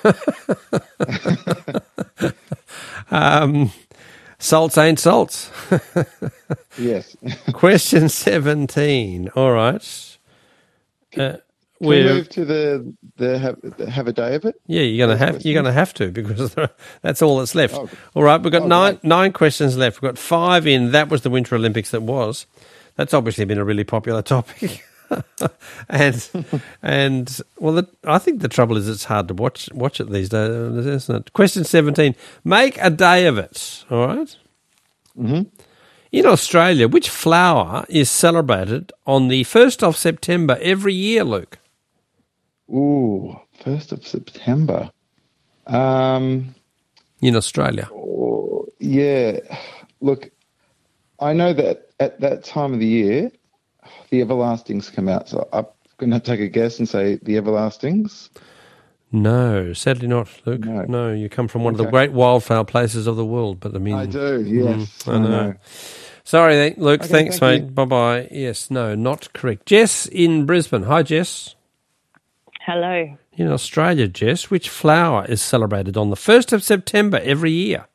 um, salts ain't salts. Yes. Question seventeen. All right. Uh, Can we we're- move to the the have, the have a day of it? Yeah, you're gonna have you're gonna have to because that's all that's left. Oh. All right, we've got Oh, nine nine questions left. We've got five in. That was the Winter Olympics. That was. That's obviously been a really popular topic. and and well, the, I think the trouble is it's hard to watch watch it these days, isn't it? Question seventeen. Make a day of it. All right. Mm-hmm. In Australia, which flower is celebrated on the first of September every year, Luke? Ooh, first of September. Um, in Australia. Oh, yeah. Look, I know that at that time of the year, the Everlastings come out. So I'm going to take a guess and say the Everlastings. No, sadly not, Luke. No, no you come from one of the Okay. great wildflower places of the world, but I mean, I do, yes. Mm, I I know. know. Sorry, then, Luke. Okay, thanks, thank mate. Bye bye. Yes, no, not correct. Jess in Brisbane. Hi, Jess. Hello. In Australia, Jess, which flower is celebrated on the first of September every year?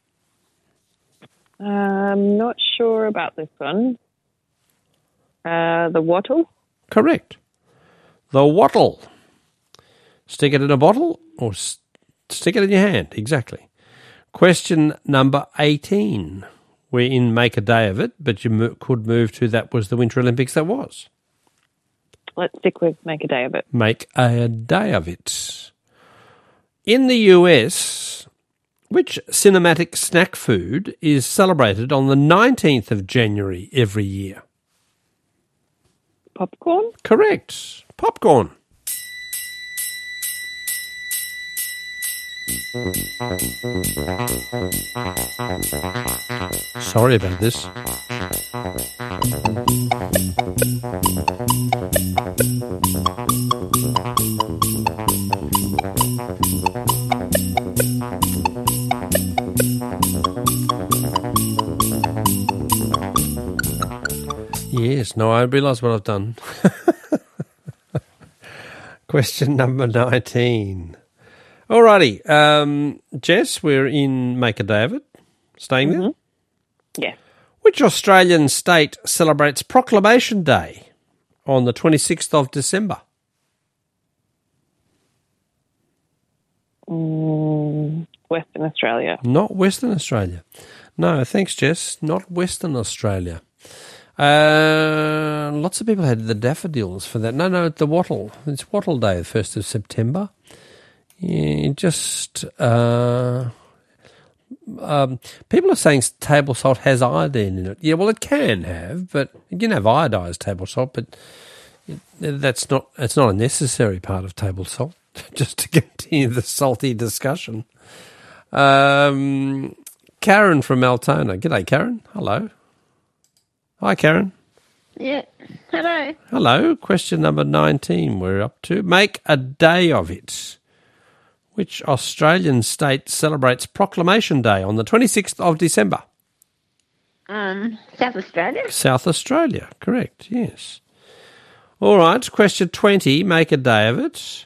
I'm not sure about this one. Uh, the wattle? Correct. The wattle. Stick it in a bottle or s- stick it in your hand. Exactly. Question number eighteen. We're in Make a Day of It, but you mo- could move to that was the Winter Olympics that was. Let's stick with make a day of it. Make a day of it. In the U S, which cinematic snack food is celebrated on the nineteenth of January every year? Popcorn? Correct. Popcorn. Sorry about this. Yes, no, I realise what I've done. Question number nineteen. Alrighty, um, Jess, we're in Make a Day of It. Staying there? Yeah. Which Australian state celebrates Proclamation Day on the twenty-sixth of December? Mm, Western Australia. Not Western Australia. No, thanks, Jess. Not Western Australia. Uh, lots of people had the daffodils for that. No, no, the wattle. It's Wattle Day, the first of September. Yeah, just uh, um, people are saying table salt has iodine in it. Yeah, well, it can have, but you can have iodized table salt, but it, that's not. It's not a necessary part of table salt. Just to continue the salty discussion. Um, Karen from Altona. G'day, Karen. Hello. Hi, Karen. Yeah. Hello. Hello. Question number nineteen. We're up to make a day of it. Which Australian state celebrates Proclamation Day on the twenty-sixth of December? Um, South Australia. South Australia. Correct. Yes. All right. Question twenty. Make a day of it.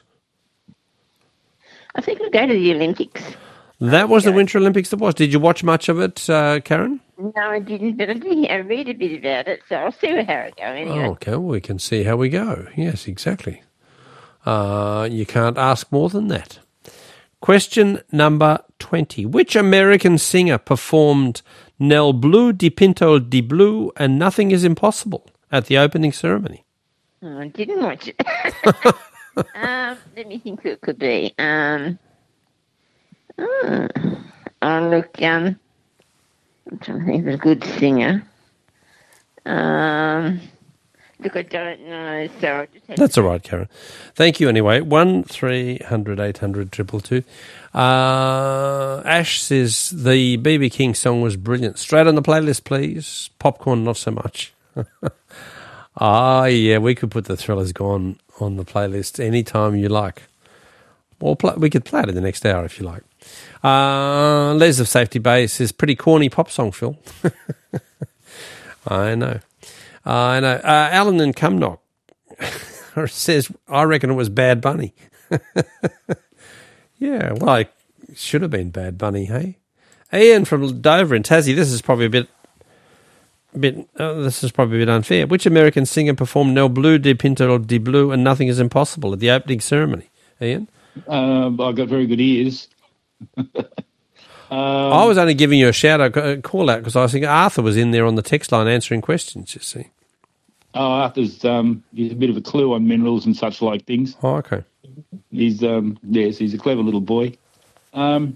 I think we'll go to the Olympics. That was the Winter Olympics. That was. Did you watch much of it, uh, Karen? No, I didn't, but I did I read a bit about it, so I'll see how it goes anyway. Oh, okay, well, we can see how we go. Yes, exactly. Uh, you can't ask more than that. Question number twenty. Which American singer performed Nel Blue di Pinto di Blue and Nothing is Impossible at the opening ceremony? Oh, I didn't watch it. um, let me think who it could be. Um, oh, oh, look, um, I'm trying to think of a good singer. Um, Look, I don't know, so I just had That's all right, Karen. Thank you anyway. One three hundred eight hundred triple two. Uh, Ash says the B B King song was brilliant. Straight on the playlist, please. Popcorn, not so much. Ah, yeah, we could put the Thrillers Gone on the playlist anytime you like. Or play, we could play it in the next hour if you like. Uh, Les of Safety Bay says pretty corny pop song, Phil. I know. I know. Uh, Alan and Cumnock says, I reckon it was Bad Bunny. Yeah, well, it should have been Bad Bunny, hey? Ian from Dover in Tassie, this is probably a bit, bit uh, this is probably a bit unfair. Which American singer performed Nel Blue, De Pinto De Blue and Nothing Is Impossible at the opening ceremony? Ian? Um, I've got very good ears. um, I was only giving you a shout out, a call out, because I was thinking Arthur was in there on the text line answering questions, you see. Oh, Arthur's um, he's a bit of a clue on minerals and such like things. Oh, okay. He's um, yes, he's a clever little boy. Um,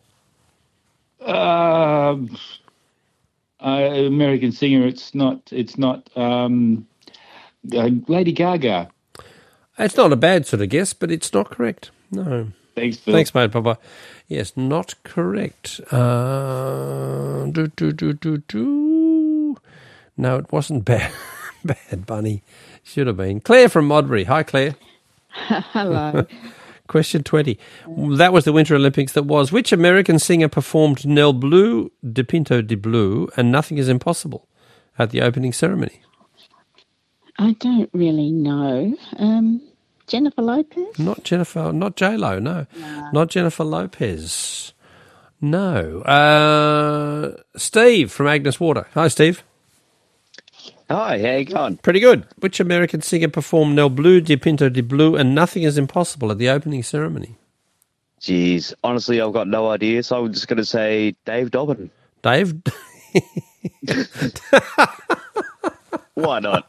uh, uh, American singer. It's not. It's not. Um, uh, Lady Gaga. It's not a bad sort of guess, but it's not correct. No. Thanks, Phil. Thanks, mate. Bye-bye. Yes, not correct. Uh, do, do, do, do, do. No, it wasn't bad. Bad Bunny. Should have been. Claire from Modbury. Hi, Claire. Hello. Question twenty. That was the Winter Olympics that was. Which American singer performed Nel Blue, De Pinto De Blue, and Nothing Is Impossible at the opening ceremony? I don't really know. Um, Jennifer Lopez? Not Jennifer, not J-Lo, no. no. Not Jennifer Lopez. No. Uh, Steve from Agnes Water. Hi, Steve. Hi, how you going? Pretty good. Which American singer performed Nel Blue, De Pinto De Blue, and Nothing Is Impossible at the opening ceremony? Jeez, honestly, I've got no idea, so I'm just going to say Dave Dobbin. Dave? Why not?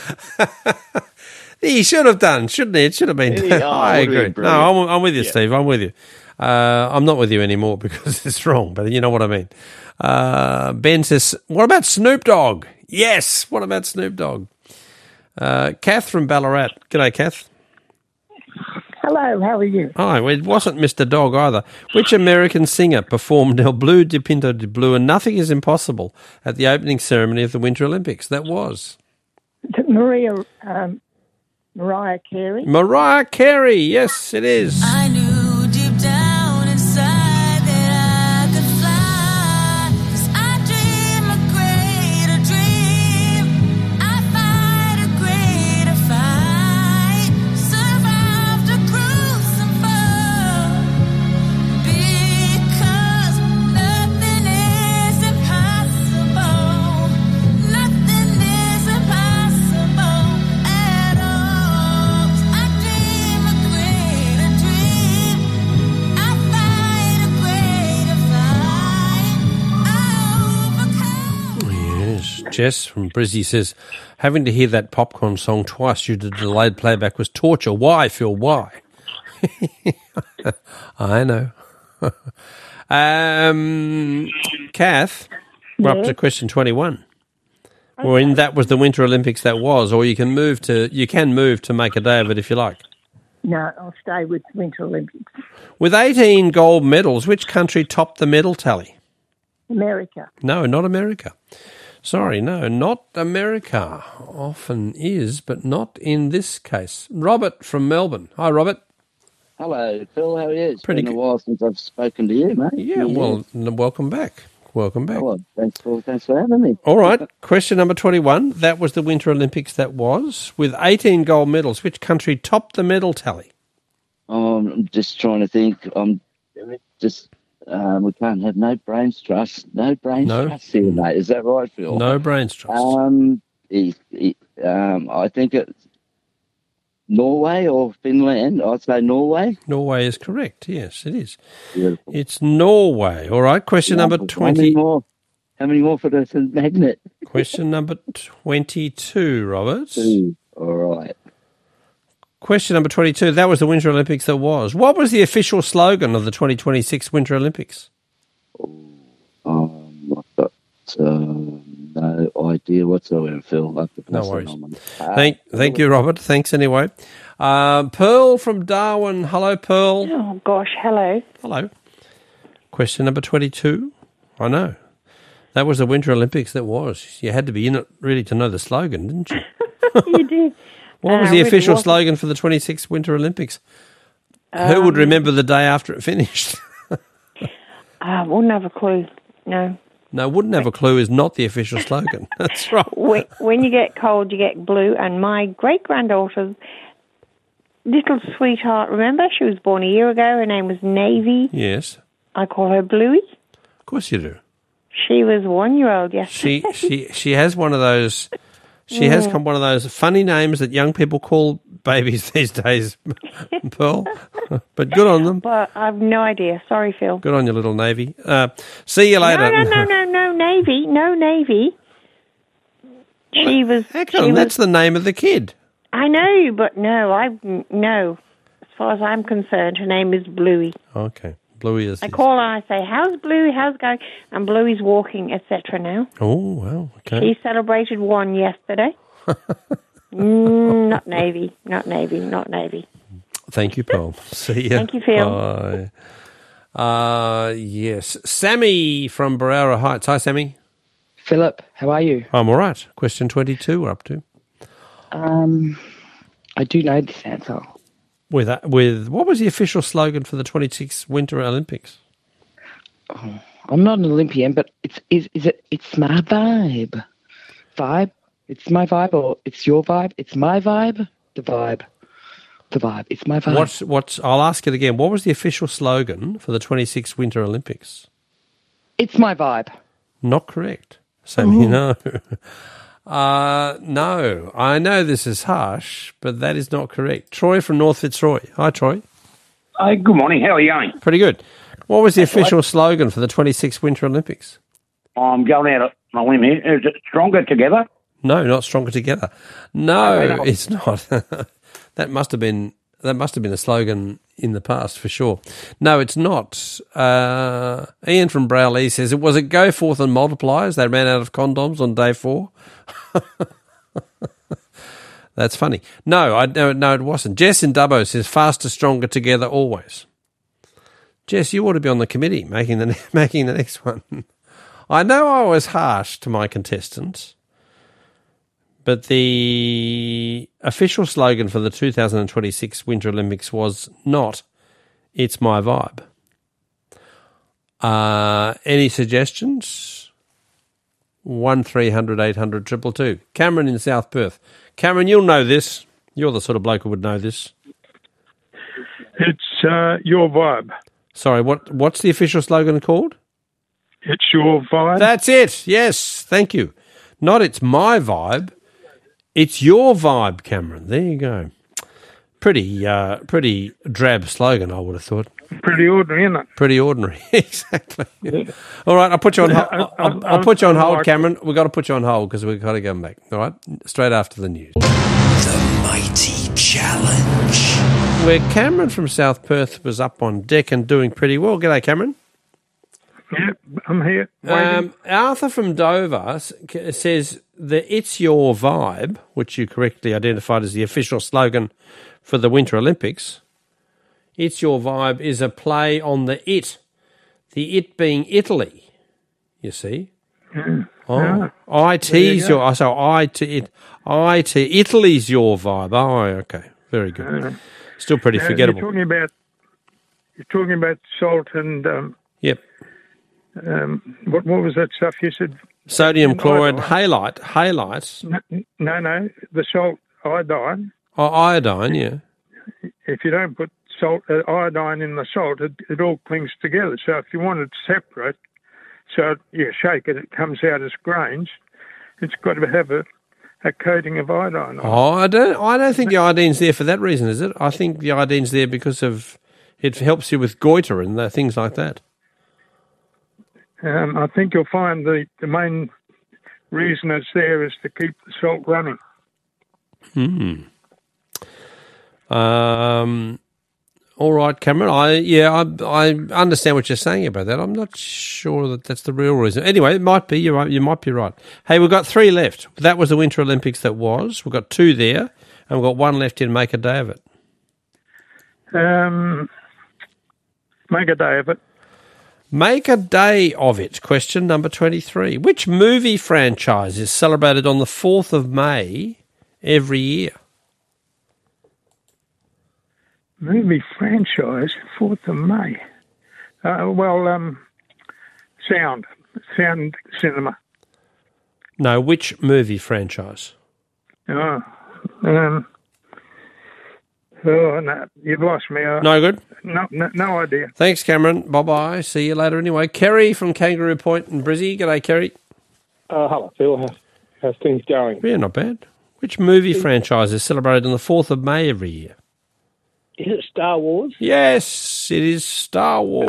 He should have done, shouldn't he? It should have been. Yeah, oh, I agree. No, I'm, I'm with you, yeah. Steve. I'm with you. Uh, I'm not with you anymore because it's wrong, but you know what I mean. Uh, Ben says, what about Snoop Dogg? Yes, what about Snoop Dogg? Uh, Kath from Ballarat. G'day, Kath. Hello, how are you? Oh, it wasn't Mister Dog either. Which American singer performed El Blue, De Pinto De Blue, and Nothing Is Impossible at the opening ceremony of the Winter Olympics? That was Maria, um, Mariah Carey. Mariah Carey. Yes, it is. I knew deep down inside that I could fly, 'cause I dream a greater dream. I fight a greater fight, survive the crucible, because nothing is impossible. Nothing is impossible at all. I dream a greater dream. I fight a greater fight. I overcome. Yes. Jess from Brizzy says, having to hear that Popcorn song twice due to delayed playback was torture. Why, Phil? Why? I know. um, Kath, we're up Yes? to question twenty-one. Well, in that was the Winter Olympics that was, or you can move to you can move to make a day of it if you like. No, I'll stay with Winter Olympics. With eighteen gold medals, which country topped the medal tally? America. No, not America. Sorry, no, not America. Often is, but not in this case. Robert from Melbourne. Hi, Robert. Hello, Phil. How are you? It's Pretty been good. a while since I've spoken to you, mate. Yeah, well, n- welcome back. Welcome back. Oh, well, thanks for thanks for having me. All right, question number twenty-one. That was the Winter Olympics that was. With eighteen gold medals, which country topped the medal tally? Um, I'm just trying to think. Um, just um, we can't have no brains trust. No brains No. trust here, mate. Is that right, Phil? No brains trust. Um, he, he, um, I think it's Norway or Finland. I'd say Norway. Norway is correct. Yes, it is. Beautiful. It's Norway. All right, question number How many twenty. more? How many more for the magnet? Question number twenty-two, Robert. Two. All right. Question number twenty-two. That was the Winter Olympics that was. What was the official slogan of the twenty twenty-six Winter Olympics? Um, I've got, um, no, no idea whatsoever, Phil. I'll have to No pass that worries. on. Thank, thank you, Robert. Thanks anyway. Uh, Pearl from Darwin. Hello, Pearl. Oh, gosh, hello. Hello. Question number twenty-two. I know. That was the Winter Olympics that was. You had to be in it really to know the slogan, didn't you? You did. What was Uh, the really official wasn't. slogan for the twenty-sixth Winter Olympics? Who would Um, remember the day after it finished? I wouldn't have a clue. No. No, wouldn't have a clue is not the official slogan. That's right. When, when you get cold, you get blue. And my great-granddaughter's little sweetheart, remember? She was born a year ago. Her name was Navy. Yes, I call her Bluey. of course you do. She was one-year-old yesterday. She she she has one of those. She has Mm. come one of those funny names that young people call babies these days, Pearl. But good on them. But I've no idea. Sorry, Phil. Good on your little Navy. Uh, see you later. No, no, no, no, no, Navy. No, Navy. She was... Heck she on, was that's the name of the kid. I know, but no, I... No. As far as I'm concerned, her name is Bluey. Okay, Bluey is. I call her and I say, how's Bluey, how's it going? And Bluey's walking, et cetera now. Oh well, okay. She celebrated one yesterday. mm, not Navy, not Navy, not Navy. Thank you, Pearl. See you. Thank you, Phil. Bye. Uh, yes, Sammy from Barara Heights. Hi, Sammy. Philip, how are you? I'm all right. Question twenty-two. We're up to. Um, I do know this answer. With uh, with what was the official slogan for the twenty-sixth Winter Olympics? Oh, I'm not an Olympian, but it's is is it? It's my vibe. Vibe. It's my vibe, or it's your vibe. It's my vibe. The vibe. The vibe. It's my vibe. What's what's? I'll ask it again. What was the official slogan for the twenty-sixth Winter Olympics? It's my vibe. Not correct, Sammy. No. Uh, no, I know this is harsh, but that is not correct. Troy from North Fitzroy. Hi, Troy. Hi, good morning. How are you going? Pretty good. What was the That's official right. slogan for the twenty-sixth Winter Olympics? I'm going out on a limb here. Is it stronger together? No, not Stronger Together. No, Okay, no. it's not. that must have been that must have been a slogan in the past for sure. No, it's not. Uh, Ian from Browley says it was a go forth and multiply as they ran out of condoms on day four. That's funny. No, I no, no, it wasn't. Jess in Dubbo says faster, stronger together always. Jess, you ought to be on the committee making the making the next one. I know I was harsh to my contestants, but the official slogan for the two thousand twenty-six Winter Olympics was not "It's my vibe." Uh, any suggestions? One three hundred eight hundred triple two. Cameron in South Perth. Cameron, you'll know this. You're the sort of bloke who would know this. It's uh, your vibe. Sorry, what? What's the official slogan called? It's your vibe. That's it. Yes, thank you. Not it's my vibe. It's your vibe, Cameron. There you go. Pretty, uh, pretty drab slogan, I would have thought. Pretty ordinary, isn't it? Pretty ordinary, exactly. All right, I'll put you on. Ho- I'll, I'll, I'll put you on hold, Cameron. We've got to put you on hold because we've got to go back. All right, straight after the news. The Mighty Challenge. Where Cameron from South Perth was up on deck and doing pretty well. G'day, Cameron. Yep, I'm here. Um, Arthur from Dover s- c- says that it's your vibe, which you correctly identified as the official slogan for the Winter Olympics. It's your vibe is a play on the it, the it being Italy. You see. Mm. Oh, Yeah. I T's There you your. So I T it. I T Italy's your vibe. Oh, okay, very good. Uh, Still pretty uh, forgettable. You're talking about you're talking about salt and um, Yep. um, what what was that stuff you said? Sodium chloride, Iodine. halite, halite, No, no, no, the salt iodine. oh, iodine. Yeah. If you don't put salt uh, iodine in the salt, it, it all clings together. So if you want it separate, so you shake it, it comes out as grains. It's got to have a, a coating of iodine on it. Oh, I don't. I don't think the iodine's there for that reason, is it? I think the iodine's there because of it helps you with goiter and uh, things like that. Um, I think you'll find the, the main reason it's there is to keep the salt running. Hmm. Um. All right, Cameron. I yeah, I I understand what you're saying about that. I'm not sure that that's the real reason. Anyway, it might be. You're right. You might be right. Hey, we've got three left. That was the Winter Olympics. That was. We've got two there, and we've got one left in Make a Day of It. Um, make a day of it. Make a day of it. Question number twenty-three. Which movie franchise is celebrated on the fourth of May every year? Movie franchise, fourth of May. Uh, well, um, sound. Sound cinema. No, which movie franchise? Oh, um, oh no, you've lost me. Uh, No good? No, no, no idea. Thanks, Cameron. Bye-bye. See you later anyway. Kerry from Kangaroo Point in Brizzy. G'day, Kerry. Uh, hello, Phil. How, how's things going? Yeah, not bad. Which movie franchise is celebrated on the fourth of May every year? Is it Star Wars? Yes, it is Star Wars.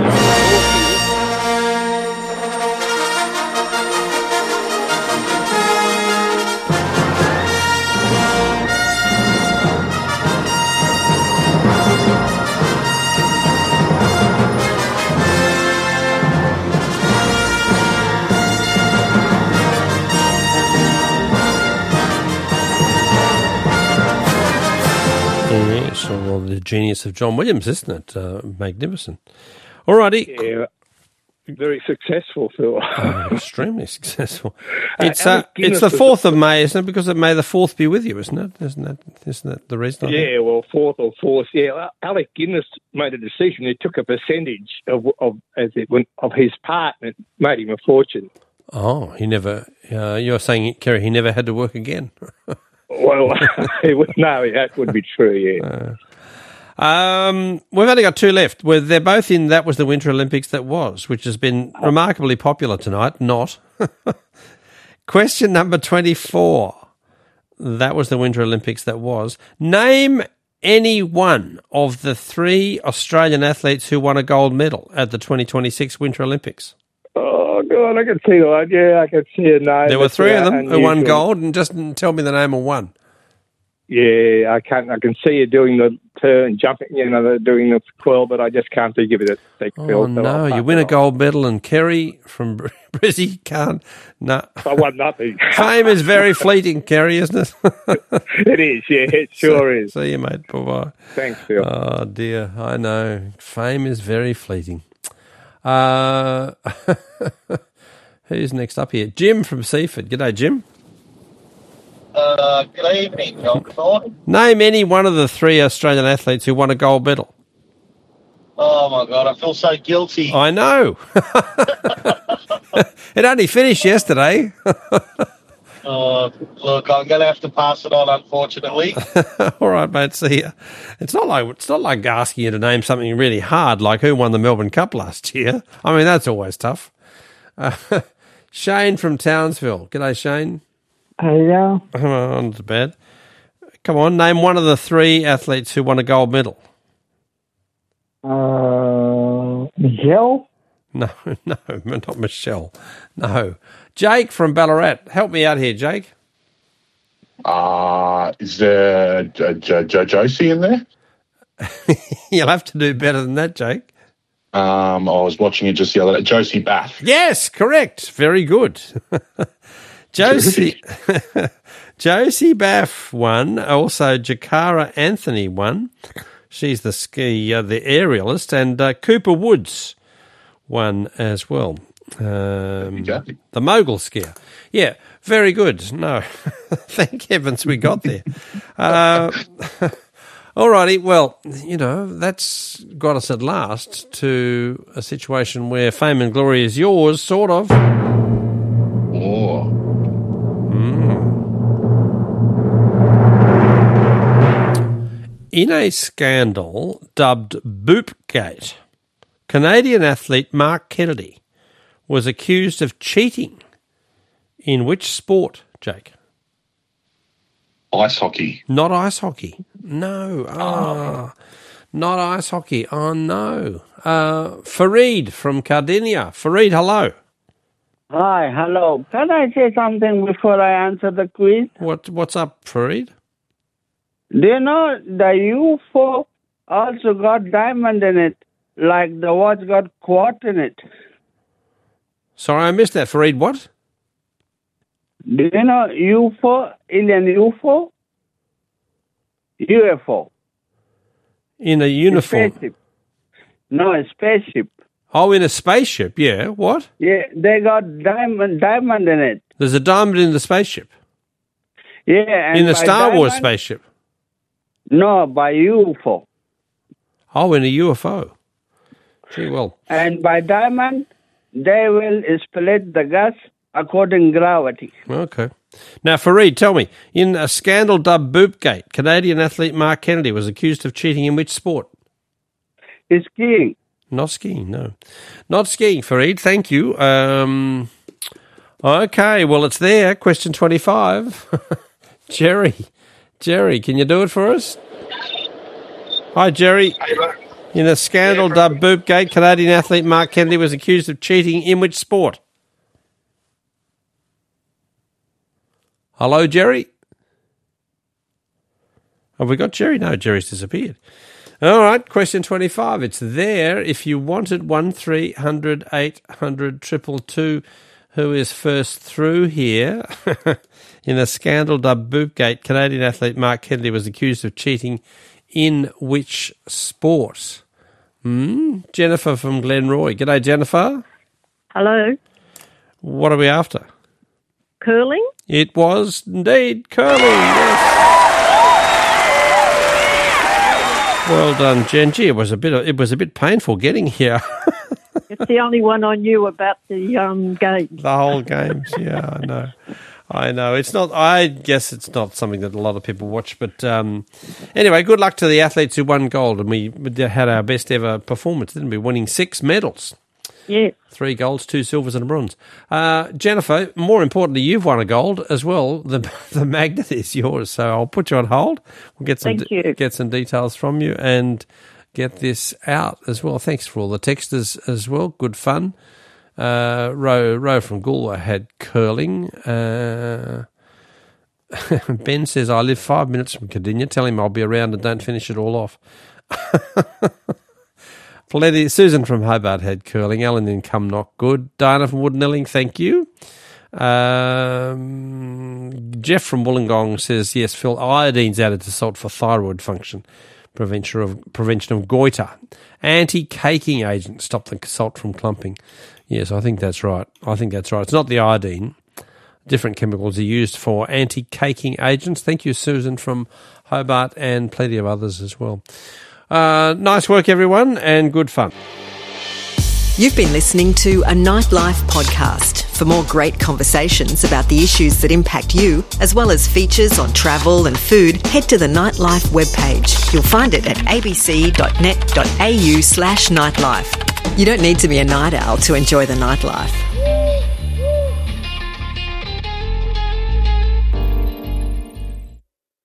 Yes, well, the genius of John Williams, isn't it? Uh, magnificent. All righty. Yeah, very successful, Phil. Oh, extremely successful. Uh, It's uh, Alec it's Guinness the was fourth of May, isn't it? Because it May the fourth be with you, isn't it? Isn't that isn't that the reason? I think? Yeah, well, fourth or fourth. Yeah, well, Alec Guinness made a decision. He took a percentage of of as it went, of his part, and it made him a fortune. Oh, he never. Uh, you're saying, Kerry, he never had to work again. Well, it would, no, that would be true. Yeah. Um, we've only got two left. Well, they're both in That Was the Winter Olympics That Was, which has been remarkably popular tonight. Not. Question number twenty-four. That was the Winter Olympics That Was. Name any one of the three Australian athletes who won a gold medal at the twenty twenty-six Winter Olympics. Oh God, I can see that. Yeah, I can see a name. There were That's, three of uh, them who won unusual. gold, and just tell me the name of one. Yeah, I can. I can see you doing the turn, jumping. You know, the- doing the twirl, but I just can't think of it. At the Oh, field, so no, I'll you pass win it a on. gold medal, and Kerry from Br- Brizzy can't. No. I won nothing. Fame is very fleeting, Kerry, isn't it? It is. Yeah, it sure is. See you, mate. Bye-bye. Thanks, Phil. Oh, dear. I know. Fame is very fleeting. Uh, who's next up here? Jim from Seaford. G'day, Jim. Uh, good evening, John Thorne. Name any one of the three Australian athletes who won a gold medal. Oh my God, I feel so guilty. I know. It only finished yesterday. Uh, look, I'm going to have to pass it on, unfortunately. All right, mate. See ya. It's not like it's not like asking you to name something really hard, like who won the Melbourne Cup last year. I mean, that's always tough. Uh, Shane from Townsville. G'day, Shane. Hello. Oh, not too bad. Come on, name one of the three athletes who won a gold medal. Uh, Michelle? No, no, not Michelle. No. Jake from Ballarat. Help me out here, Jake. Uh, is there J- J- J- Josie in there? You'll have to do better than that, Jake. Um, I was watching it just the other day. Josie Bath. Yes, correct. Very good. Josie Josie Baff won. Also, Jakara Anthony won. She's the ski, uh, the aerialist, and uh, Cooper Woods won as well. Um, the mogul skier. Yeah, very good. No, thank heavens we got there. Uh, all righty. Well, you know, that's got us at last to a situation where fame and glory is yours, sort of. Oh. In a scandal dubbed Boopgate, Canadian athlete Mark Kennedy was accused of cheating. In which sport, Jake? Ice hockey. Not ice hockey. No. Ah, not ice hockey. Oh, no. Uh, Fareed from Cardinia. Fareed, hello. Hi, hello. Can I say something before I answer the quiz? What What's up, Fareed? Do you know the U F O also got diamond in it, like the watch got quart in it. Sorry, I missed that. Fareed, what? Do you know U F O, alien U F O? U F O. In a uniform? Spaceship. No, a spaceship. Oh, in a spaceship, yeah. What? Yeah, they got diamond diamond in it. There's a diamond in the spaceship? Yeah. And in the by Star Wars diamond- spaceship? No, by U F O. Oh, in a U F O. Gee, well. And by diamond, they will split the gas according gravity. Okay. Now, Fareed, tell me, in a scandal dubbed Boopgate, Canadian athlete Mark Kennedy was accused of cheating in which sport? It's skiing. Not skiing, no. Not skiing, Fareed. Thank you. Um, okay, well, it's there. Question twenty-five. Jerry. Jerry, can you do it for us? Hi, Jerry. In a scandal dubbed Boopgate, Canadian athlete Mark Kennedy was accused of cheating in which sport? Hello, Jerry? Have we got Jerry? No, Jerry's disappeared. All right, question twenty-five. It's there. If you wanted one three hundred eight hundred triple two, who is first through here? In a scandal dubbed Boopgate, Canadian athlete Mark Kennedy was accused of cheating in which sport? Hmm? Jennifer from Glenroy. G'day, Jennifer. Hello. What are we after? Curling? It was indeed curling, yes. Well done, Genji. It was a bit. It was a bit painful getting here. It's the only one I knew about the um, game. The whole games, yeah, I know. I know. It's not. I guess it's not something that a lot of people watch. But um, anyway, good luck to the athletes who won gold, and we had our best ever performance, didn't we? Winning six medals. Yeah. Three golds, two silvers and a bronze. Uh, Jennifer, more importantly, you've won a gold as well. The the magnet is yours, so I'll put you on hold. We'll get some Thank you. get some details from you and get this out as well. Thanks for all the texters as well. Good fun. Uh, Ro, Ro from Goolwa had curling. Uh, Ben says, I live five minutes from Cardinia. Tell him I'll be around and don't finish it all off. Plenty. Susan from Hobart had curling. Alan in Cumnock, good. Diana from Woodnelling, thank you. Um, Jeff from Wollongong says, yes, Phil, iodine's added to salt for thyroid function, prevention of prevention of goiter. Anti-caking agent, stop the salt from clumping. Yes, I think that's right. I think that's right. It's not the iodine. Different chemicals are used for anti-caking agents. Thank you, Susan from Hobart, and plenty of others as well. Uh, nice work, everyone, and good fun. You've been listening to a Nightlife podcast. For more great conversations about the issues that impact you, as well as features on travel and food, head to the Nightlife webpage. You'll find it at abc.net.au slash nightlife. You don't need to be a night owl to enjoy the nightlife.